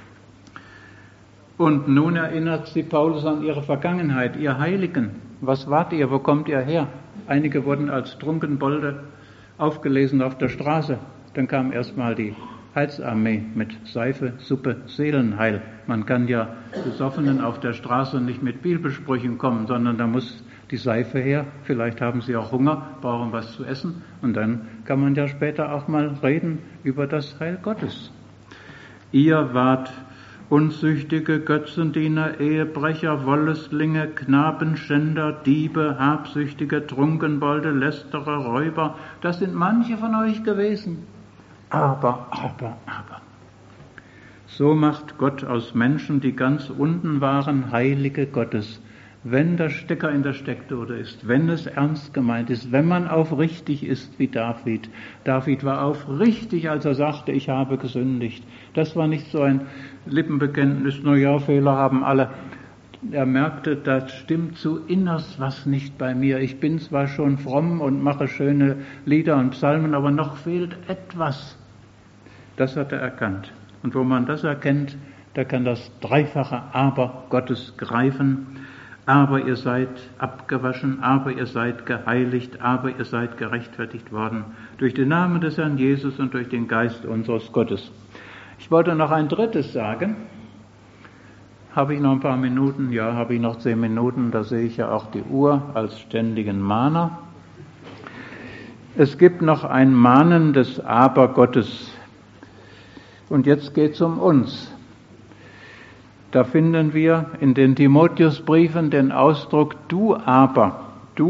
Und nun erinnert sie Paulus an ihre Vergangenheit. Ihr Heiligen, was wart ihr, wo kommt ihr her? Einige wurden als Trunkenbolde aufgelesen auf der Straße. Dann kam erstmal die Heilsarmee mit Seife, Suppe, Seelenheil. Man kann ja Besoffenen auf der Straße nicht mit Bibelsprüchen kommen, sondern da muss die Seife her. Vielleicht haben sie auch Hunger, brauchen was zu essen. Und dann kann man ja später auch mal reden über das Heil Gottes. Ihr wart Unzüchtige, Götzendiener, Ehebrecher, Wollüstlinge, Knabenschänder, Diebe, Habsüchtige, Trunkenbolde, Lästerer, Räuber. Das sind manche von euch gewesen. Aber. So macht Gott aus Menschen, die ganz unten waren, Heilige Gottes. wenn der Stecker in der Steckdose ist, wenn es ernst gemeint ist, wenn man aufrichtig ist wie David. David war aufrichtig, als er sagte, ich habe gesündigt. Das war nicht so ein Lippenbekenntnis, Fehler haben alle. Er merkte, da stimmt zu innerst was nicht bei mir. Ich bin zwar schon fromm und mache schöne Lieder und Psalmen, aber noch fehlt etwas. Das hat er erkannt. Und wo man das erkennt, da kann das dreifache Aber Gottes greifen. Aber ihr seid abgewaschen, aber ihr seid geheiligt, aber ihr seid gerechtfertigt worden durch den Namen des Herrn Jesus und durch den Geist unseres Gottes. Ich wollte noch ein drittes sagen. Habe ich noch ein paar Minuten? Ja, habe ich noch 10 Minuten. Da sehe ich ja auch die Uhr als ständigen Mahner. Es gibt noch ein mahnendes Aber Gottes. Und jetzt geht es um uns. Da finden wir in den Timotheusbriefen den Ausdruck du aber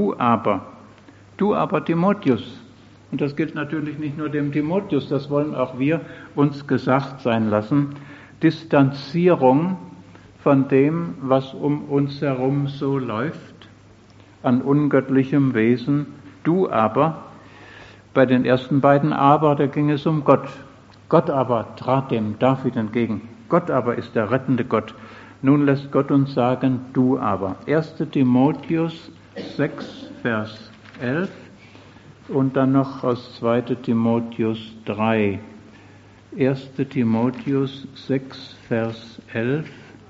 Timotheus. Und das gilt natürlich nicht nur dem Timotheus, das wollen auch wir uns gesagt sein lassen. Distanzierung von dem, was um uns herum so läuft, an ungöttlichem Wesen. Du aber, bei den ersten beiden Aber, da ging es um Gott. Gott aber trat dem David entgegen. Gott aber ist der rettende Gott. Nun lässt Gott uns sagen, du aber. 1. Timotheus 6, Vers 11 und dann noch aus 2. Timotheus 3. 1. Timotheus 6, Vers 11.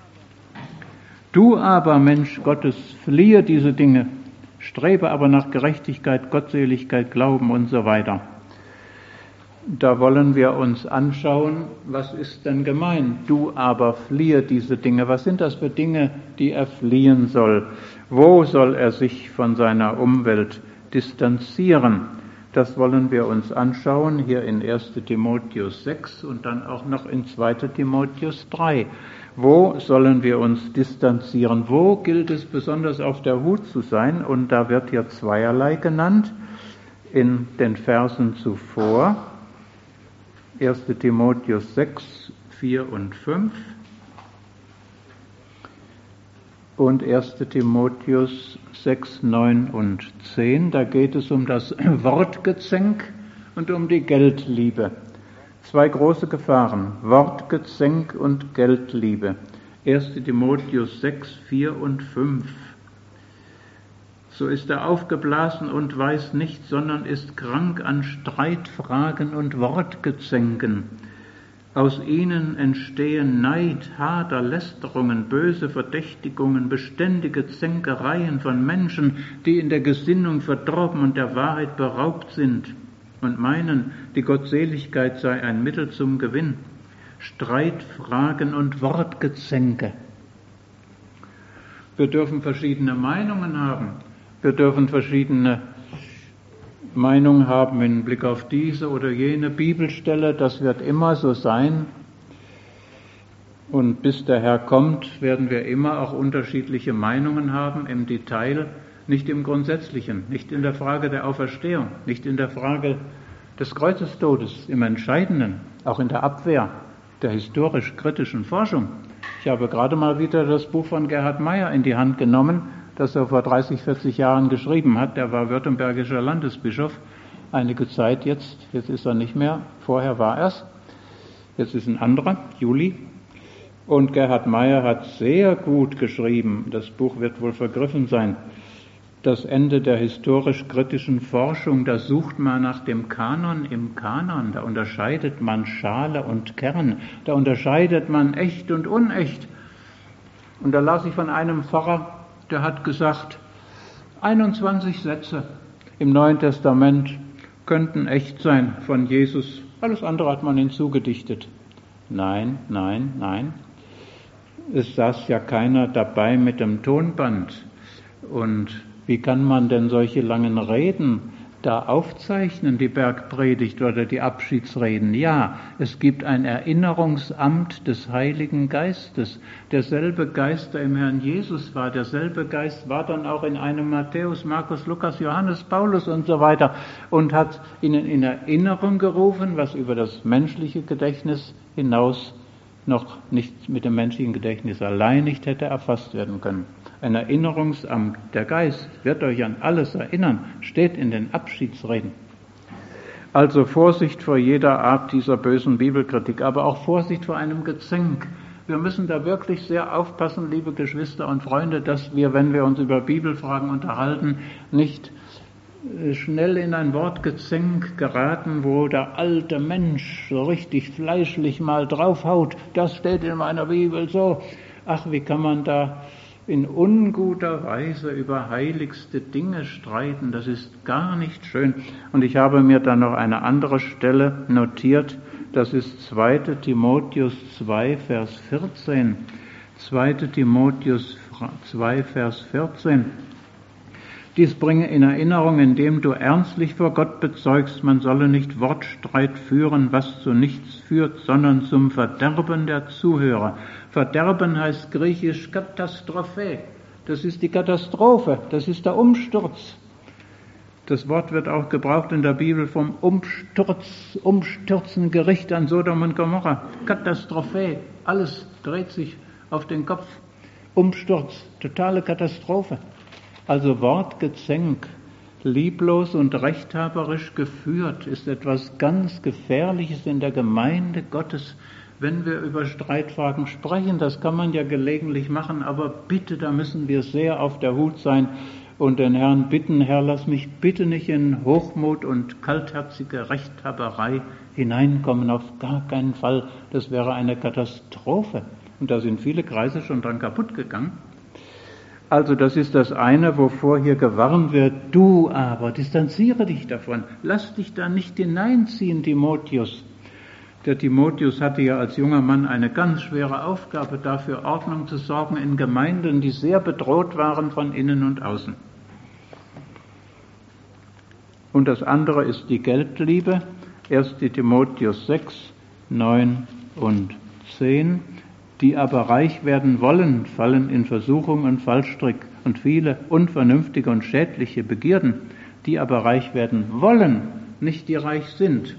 Du aber, Mensch Gottes, fliehe diese Dinge, strebe aber nach Gerechtigkeit, Gottseligkeit, Glauben und so weiter. Da wollen wir uns anschauen, was ist denn gemeint? Du aber fliehe diese Dinge. Was sind das für Dinge, die er fliehen soll? Wo soll er sich von seiner Umwelt distanzieren? Das wollen wir uns anschauen, hier in 1. Timotheus 6 und dann auch noch in 2. Timotheus 3. Wo sollen wir uns distanzieren? Wo gilt es besonders auf der Hut zu sein? Und da wird hier zweierlei genannt in den Versen zuvor. 1. Timotheus 6, 4 und 5 und 1. Timotheus 6, 9 und 10. Da geht es um das Wortgezänk und um die Geldliebe. 2 große Gefahren, Wortgezänk und Geldliebe. 1. Timotheus 6, 4 und 5. So ist er aufgeblasen und weiß nichts, sondern ist krank an Streitfragen und Wortgezänken. Aus ihnen entstehen Neid, Hader, Lästerungen, böse Verdächtigungen, beständige Zänkereien von Menschen, die in der Gesinnung verdorben und der Wahrheit beraubt sind und meinen, die Gottseligkeit sei ein Mittel zum Gewinn. Streitfragen und Wortgezänke. Wir dürfen verschiedene Meinungen haben. Wir dürfen verschiedene Meinungen haben im Blick auf diese oder jene Bibelstelle. Das wird immer so sein. Und bis der Herr kommt, werden wir immer auch unterschiedliche Meinungen haben im Detail, nicht im Grundsätzlichen, nicht in der Frage der Auferstehung, nicht in der Frage des Kreuzestodes, im Entscheidenden, auch in der Abwehr der historisch-kritischen Forschung. Ich habe gerade mal wieder das Buch von Gerhard Meyer in die Hand genommen, das er vor 30, 40 Jahren geschrieben hat. Der war württembergischer Landesbischof einige Zeit jetzt ist er nicht mehr, vorher war er's, jetzt ist ein anderer, Juli. Und Gerhard Meyer hat sehr gut geschrieben, das Buch wird wohl vergriffen sein, das Ende der historisch-kritischen Forschung, da sucht man nach dem Kanon im Kanon, da unterscheidet man Schale und Kern, da unterscheidet man echt und unecht. Und da las ich von einem Pfarrer, der hat gesagt, 21 Sätze im Neuen Testament könnten echt sein von Jesus. Alles andere hat man hinzugedichtet. Nein. Es saß ja keiner dabei mit dem Tonband. Und wie kann man denn solche langen Reden da aufzeichnen, die Bergpredigt oder die Abschiedsreden? Ja, es gibt ein Erinnerungsamt des Heiligen Geistes. Derselbe Geist, der im Herrn Jesus war, derselbe Geist war dann auch in einem Matthäus, Markus, Lukas, Johannes, Paulus und so weiter und hat ihnen in Erinnerung gerufen, was über das menschliche Gedächtnis hinaus noch nicht mit dem menschlichen Gedächtnis allein nicht hätte erfasst werden können. ein Erinnerungsamt. Der Geist wird euch an alles erinnern, steht in den Abschiedsreden. Also Vorsicht vor jeder Art dieser bösen Bibelkritik, aber auch Vorsicht vor einem Gezänk. Wir müssen da wirklich sehr aufpassen, liebe Geschwister und Freunde, dass wir, wenn wir uns über Bibelfragen unterhalten, nicht schnell in ein Wortgezänk geraten, wo der alte Mensch so richtig fleischlich mal draufhaut. Das steht in meiner Bibel so. Ach, wie kann man da in unguter Weise über heiligste Dinge streiten? Das ist gar nicht schön. Und ich habe mir dann noch eine andere Stelle notiert. Das ist 2. Timotheus 2, Vers 14. 2. Timotheus 2, Vers 14. Dies bringe in Erinnerung, indem du ernstlich vor Gott bezeugst, man solle nicht Wortstreit führen, was zu nichts führt, sondern zum Verderben der Zuhörer. Verderben heißt griechisch Katastrophe. Das ist die Katastrophe, das ist der Umsturz. Das Wort wird auch gebraucht in der Bibel vom Umstürzen, Gericht an Sodom und Gomorra. Katastrophe, alles dreht sich auf den Kopf. Umsturz, totale Katastrophe. Also Wortgezänk, lieblos und rechthaberisch geführt, ist etwas ganz Gefährliches in der Gemeinde Gottes, wenn wir über Streitfragen sprechen. Das kann man ja gelegentlich machen, aber bitte, da müssen wir sehr auf der Hut sein und den Herrn bitten, Herr, lass mich bitte nicht in Hochmut und kaltherzige Rechthaberei hineinkommen, auf gar keinen Fall. Das wäre eine Katastrophe. Und da sind viele Kreise schon dran kaputt gegangen. Also das ist das eine, wovor hier gewarnt wird. Du aber, distanziere dich davon. Lass dich da nicht hineinziehen, Timotheus. Der Timotheus hatte ja als junger Mann eine ganz schwere Aufgabe, dafür Ordnung zu sorgen in Gemeinden, die sehr bedroht waren von innen und außen. Und das andere ist die Geldliebe. 1. Timotheus 6, 9 und 10. Die aber reich werden wollen, fallen in Versuchung und Fallstrick und viele unvernünftige und schädliche Begierden. Die aber reich werden wollen, nicht die reich sind.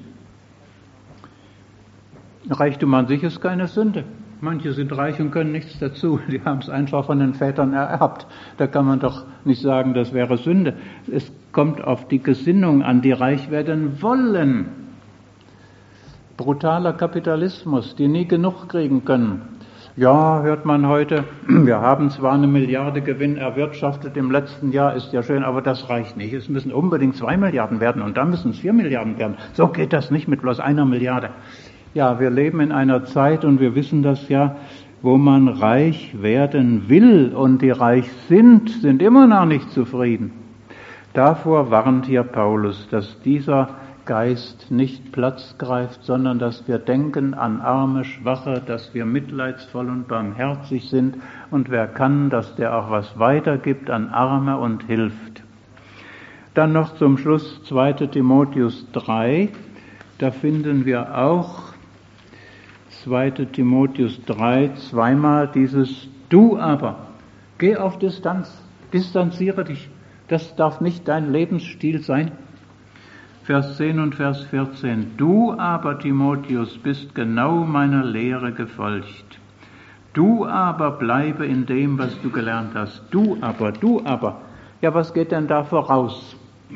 Reichtum an sich ist keine Sünde. Manche sind reich und können nichts dazu. Die haben es einfach von den Vätern ererbt. Da kann man doch nicht sagen, das wäre Sünde. Es kommt auf die Gesinnung an, die reich werden wollen. Brutaler Kapitalismus, die nie genug kriegen können. Ja, hört man heute, wir haben zwar 1 Milliarde Gewinn erwirtschaftet im letzten Jahr, ist ja schön, aber das reicht nicht. Es müssen unbedingt 2 Milliarden werden und dann müssen es 4 Milliarden werden. So geht das nicht mit bloß 1 Milliarde. Ja, wir leben in einer Zeit und wir wissen das ja, wo man reich werden will und die reich sind immer noch nicht zufrieden. Davor warnt hier Paulus, dass dieser Geist nicht Platz greift, sondern dass wir denken an Arme, Schwache, dass wir mitleidsvoll und barmherzig sind und wer kann, dass der auch was weitergibt an Arme und hilft. Dann noch zum Schluss 2. Timotheus 3, da finden wir auch 2. Timotheus 3 zweimal dieses Du aber, geh auf Distanz, distanziere dich, das darf nicht dein Lebensstil sein. Vers 10 und Vers 14. Du aber, Timotheus, bist genau meiner Lehre gefolgt. Du aber bleibe in dem, was du gelernt hast. Du aber. Ja, was geht denn da voraus?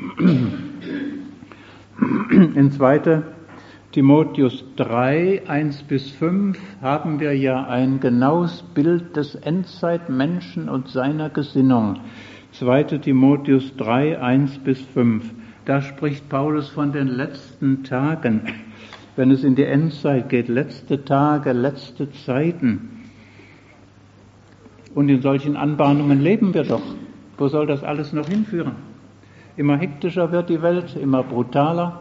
In 2. Timotheus 3, 1-5 haben wir ja ein genaues Bild des Endzeitmenschen und seiner Gesinnung. 2. Timotheus 3, 1-5. Da spricht Paulus von den letzten Tagen, wenn es in die Endzeit geht, letzte Tage, letzte Zeiten. Und in solchen Anbahnungen leben wir doch. Wo soll das alles noch hinführen? Immer hektischer wird die Welt, immer brutaler.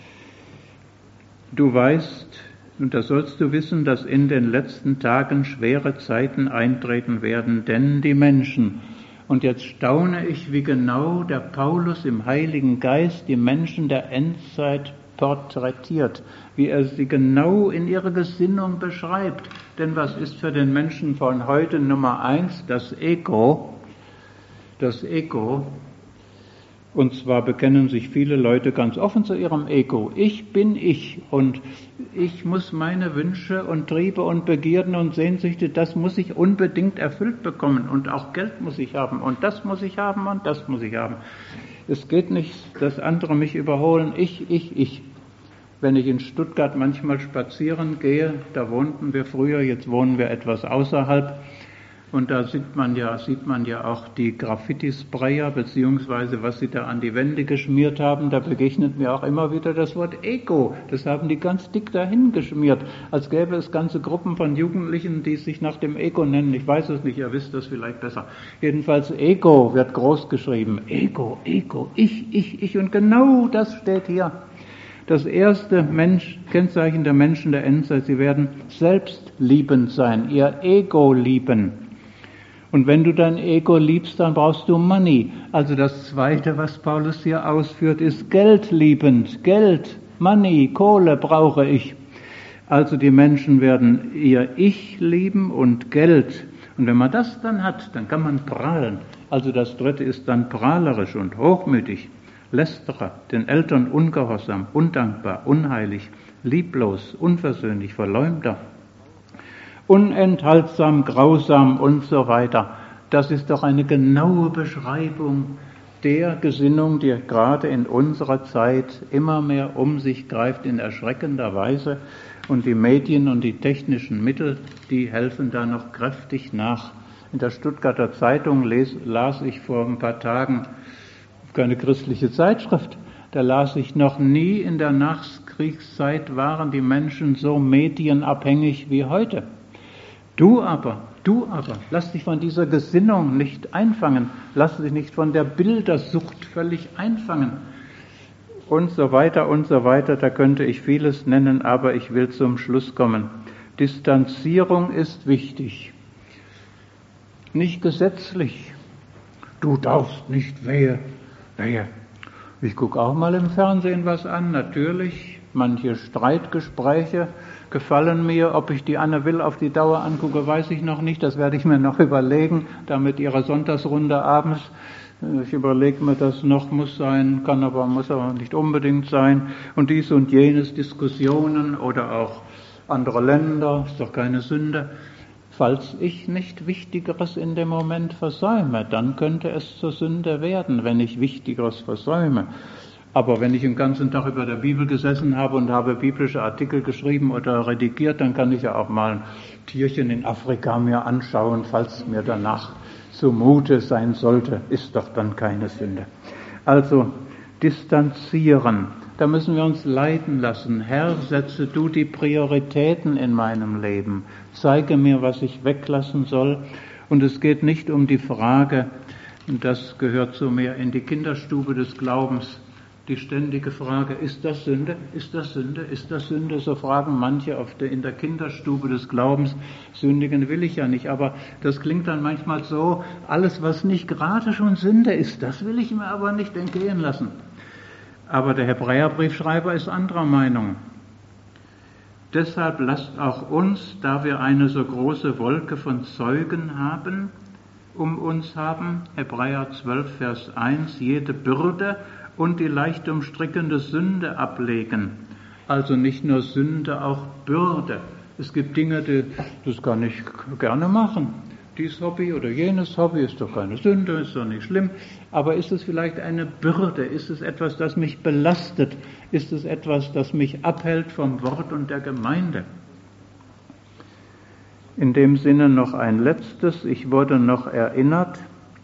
Du weißt, und das sollst du wissen, dass in den letzten Tagen schwere Zeiten eintreten werden, denn die Menschen, und jetzt staune ich, wie genau der Paulus im Heiligen Geist die Menschen der Endzeit porträtiert, wie er sie genau in ihrer Gesinnung beschreibt. Denn was ist für den Menschen von heute Nummer 1? Das Ego. Das Ego. Und zwar bekennen sich viele Leute ganz offen zu ihrem Ego. Ich bin ich und ich muss meine Wünsche und Triebe und Begierden und Sehnsüchte, das muss ich unbedingt erfüllt bekommen und auch Geld muss ich haben und das muss ich haben und das muss ich haben. Es geht nicht, dass andere mich überholen. Ich. Wenn ich in Stuttgart manchmal spazieren gehe, da wohnten wir früher, jetzt wohnen wir etwas außerhalb. Und da sieht man ja auch die Graffiti-Sprayer, beziehungsweise was sie da an die Wände geschmiert haben. Da begegnet mir auch immer wieder das Wort Ego. Das haben die ganz dick dahin geschmiert, als gäbe es ganze Gruppen von Jugendlichen, die sich nach dem Ego nennen. Ich weiß es nicht, ihr wisst das vielleicht besser. Jedenfalls Ego wird groß geschrieben. Ego, ich. Und genau das steht hier. Das erste Kennzeichen der Menschen der Endzeit, sie werden selbstliebend sein, ihr Ego lieben. Und wenn du dein Ego liebst, dann brauchst du Money. Also das Zweite, was Paulus hier ausführt, ist geldliebend. Geld, Money, Kohle brauche ich. Also die Menschen werden ihr Ich lieben und Geld. Und wenn man das dann hat, dann kann man prahlen. Also das Dritte ist dann prahlerisch und hochmütig. Lästerer, den Eltern ungehorsam, undankbar, unheilig, lieblos, unversöhnlich, Verleumder. Unenthaltsam, grausam und so weiter. Das ist doch eine genaue Beschreibung der Gesinnung, die gerade in unserer Zeit immer mehr um sich greift in erschreckender Weise. Und die Medien und die technischen Mittel, die helfen da noch kräftig nach. In der Stuttgarter Zeitung las ich vor ein paar Tagen keine christliche Zeitschrift. Da las ich, noch nie in der Nachkriegszeit waren die Menschen so medienabhängig wie heute. Du aber, lass dich von dieser Gesinnung nicht einfangen, lass dich nicht von der Bildersucht völlig einfangen und so weiter, da könnte ich vieles nennen, aber ich will zum Schluss kommen. Distanzierung ist wichtig, nicht gesetzlich. Du darfst nicht, wehe. Ich gucke auch mal im Fernsehen was an, natürlich, manche Streitgespräche gefallen mir. Ob ich die Anne Will auf die Dauer angucke, weiß ich noch nicht. Das werde ich mir noch überlegen, da mit ihrer Sonntagsrunde abends. Ich überlege mir das noch, muss aber nicht unbedingt sein. Und dies und jenes, Diskussionen oder auch andere Länder, ist doch keine Sünde. Falls ich nicht Wichtigeres in dem Moment versäume, dann könnte es zur Sünde werden, wenn ich Wichtigeres versäume. Aber wenn ich den ganzen Tag über der Bibel gesessen habe und habe biblische Artikel geschrieben oder redigiert, dann kann ich ja auch mal ein Tierchen in Afrika mir anschauen, falls mir danach zumute sein sollte, ist doch dann keine Sünde. Also distanzieren, da müssen wir uns leiten lassen. Herr, setze du die Prioritäten in meinem Leben, zeige mir, was ich weglassen soll. Und es geht nicht um die Frage, und das gehört so mehr in die Kinderstube des Glaubens, die ständige Frage, ist das Sünde, ist das Sünde, ist das Sünde? So fragen manche in der Kinderstube des Glaubens. Sündigen will ich ja nicht, aber das klingt dann manchmal so, alles was nicht gerade schon Sünde ist, das will ich mir aber nicht entgehen lassen. Aber der Hebräerbriefschreiber ist anderer Meinung. Deshalb lasst auch uns, da wir eine so große Wolke von Zeugen um uns haben, Hebräer 12, Vers 1, jede Bürde und die leicht umstrickende Sünde ablegen. Also nicht nur Sünde, auch Bürde. Es gibt Dinge, das kann ich gerne machen. Dies Hobby oder jenes Hobby ist doch keine Sünde, ist doch nicht schlimm. Aber ist es vielleicht eine Bürde? Ist es etwas, das mich belastet? Ist es etwas, das mich abhält vom Wort und der Gemeinde? In dem Sinne noch ein letztes. Ich wurde noch erinnert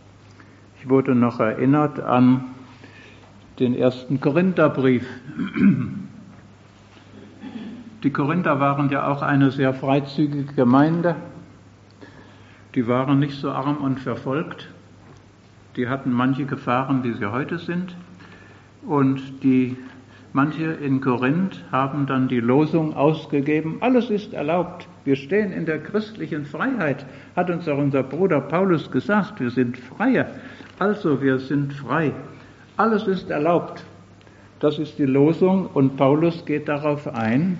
an den 1. Korintherbrief. Die Korinther waren ja auch eine sehr freizügige Gemeinde. Die waren nicht so arm und verfolgt. Die hatten manche Gefahren, wie sie heute sind. Und manche in Korinth haben dann die Losung ausgegeben, alles ist erlaubt. Wir stehen in der christlichen Freiheit, hat uns auch unser Bruder Paulus gesagt, wir sind Freie. Also wir sind frei. Alles ist erlaubt. Das ist die Losung und Paulus geht darauf ein.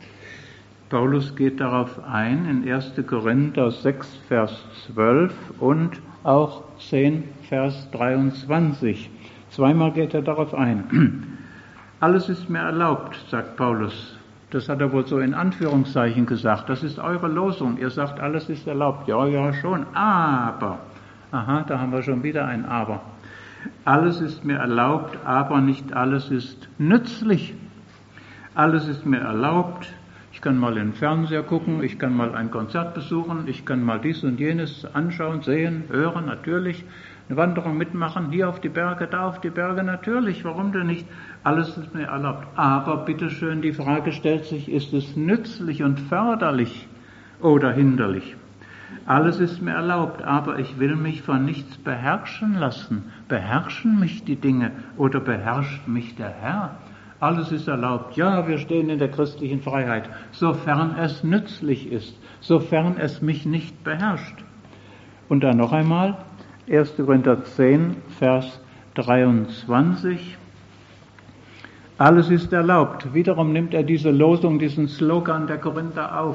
In 1. Korinther 6, Vers 12 und auch 10, Vers 23. Zweimal geht er darauf ein. Alles ist mir erlaubt, sagt Paulus. Das hat er wohl so in Anführungszeichen gesagt. Das ist eure Losung. Ihr sagt, alles ist erlaubt. Ja, ja, schon. Aber. Aha, da haben wir schon wieder ein Aber. Alles ist mir erlaubt, aber nicht alles ist nützlich. Alles ist mir erlaubt. Ich kann mal in den Fernseher gucken, ich kann mal ein Konzert besuchen, ich kann mal dies und jenes anschauen, sehen, hören, natürlich. Eine Wanderung mitmachen, hier auf die Berge, da auf die Berge, natürlich, warum denn nicht? Alles ist mir erlaubt. Aber bitteschön, die Frage stellt sich, ist es nützlich und förderlich oder hinderlich? Alles ist mir erlaubt, aber ich will mich von nichts beherrschen lassen. Beherrschen mich die Dinge oder beherrscht mich der Herr? Alles ist erlaubt. Ja, wir stehen in der christlichen Freiheit, sofern es nützlich ist, sofern es mich nicht beherrscht. Und dann noch einmal, 1. Korinther 10, Vers 23. Alles ist erlaubt. Wiederum nimmt er diese Losung, diesen Slogan der Korinther auf.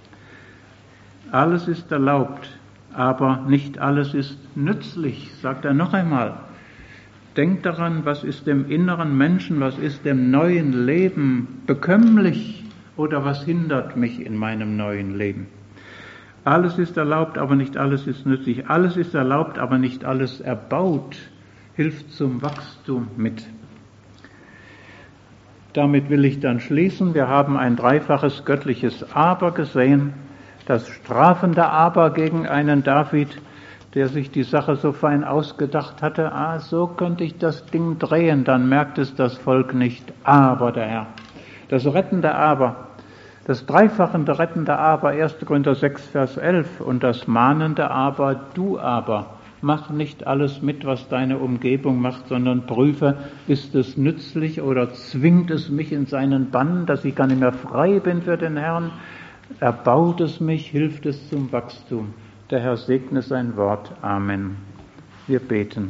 Alles ist erlaubt, aber nicht alles ist nützlich, sagt er noch einmal. Denkt daran, was ist dem inneren Menschen, was ist dem neuen Leben bekömmlich oder was hindert mich in meinem neuen Leben. Alles ist erlaubt, aber nicht alles ist nützlich. Alles ist erlaubt, aber nicht alles erbaut, hilft zum Wachstum mit. Damit will ich dann schließen. Wir haben ein dreifaches göttliches Aber gesehen. Das strafende Aber gegen einen David, der sich die Sache so fein ausgedacht hatte. So könnte ich das Ding drehen, dann merkt es das Volk nicht. Aber der Herr. Das rettende Aber. Das dreifache rettende Aber, 1. Korinther 6, Vers 11. Und das mahnende Aber, du aber. Mach nicht alles mit, was deine Umgebung macht, sondern prüfe, ist es nützlich oder zwingt es mich in seinen Bann, dass ich gar nicht mehr frei bin für den Herrn. Erbaut es mich, hilft es zum Wachstum. Der Herr segne sein Wort. Amen. Wir beten.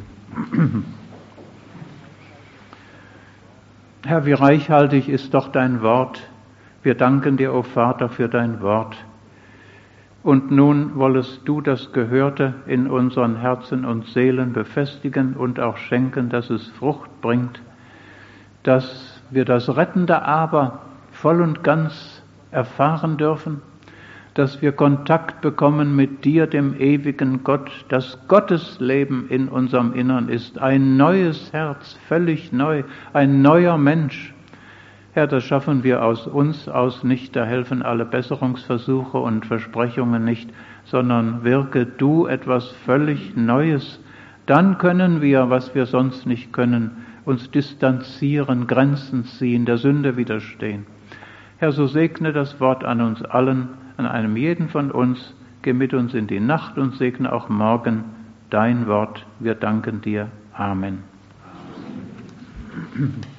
Herr, wie reichhaltig ist doch dein Wort. Wir danken dir, o Vater, für dein Wort. Und nun wollest du das Gehörte in unseren Herzen und Seelen befestigen und auch schenken, dass es Frucht bringt, dass wir das rettende Aber voll und ganz erfahren dürfen, dass wir Kontakt bekommen mit dir, dem ewigen Gott, dass Gottes Leben in unserem Innern ist, ein neues Herz, völlig neu, ein neuer Mensch. Herr, das schaffen wir aus uns aus nicht, da helfen alle Besserungsversuche und Versprechungen nicht, sondern wirke du etwas völlig Neues. Dann können wir, was wir sonst nicht können, uns distanzieren, Grenzen ziehen, der Sünde widerstehen. Herr, so segne das Wort an uns allen, an einem jeden von uns, geh mit uns in die Nacht und segne auch morgen dein Wort. Wir danken dir. Amen.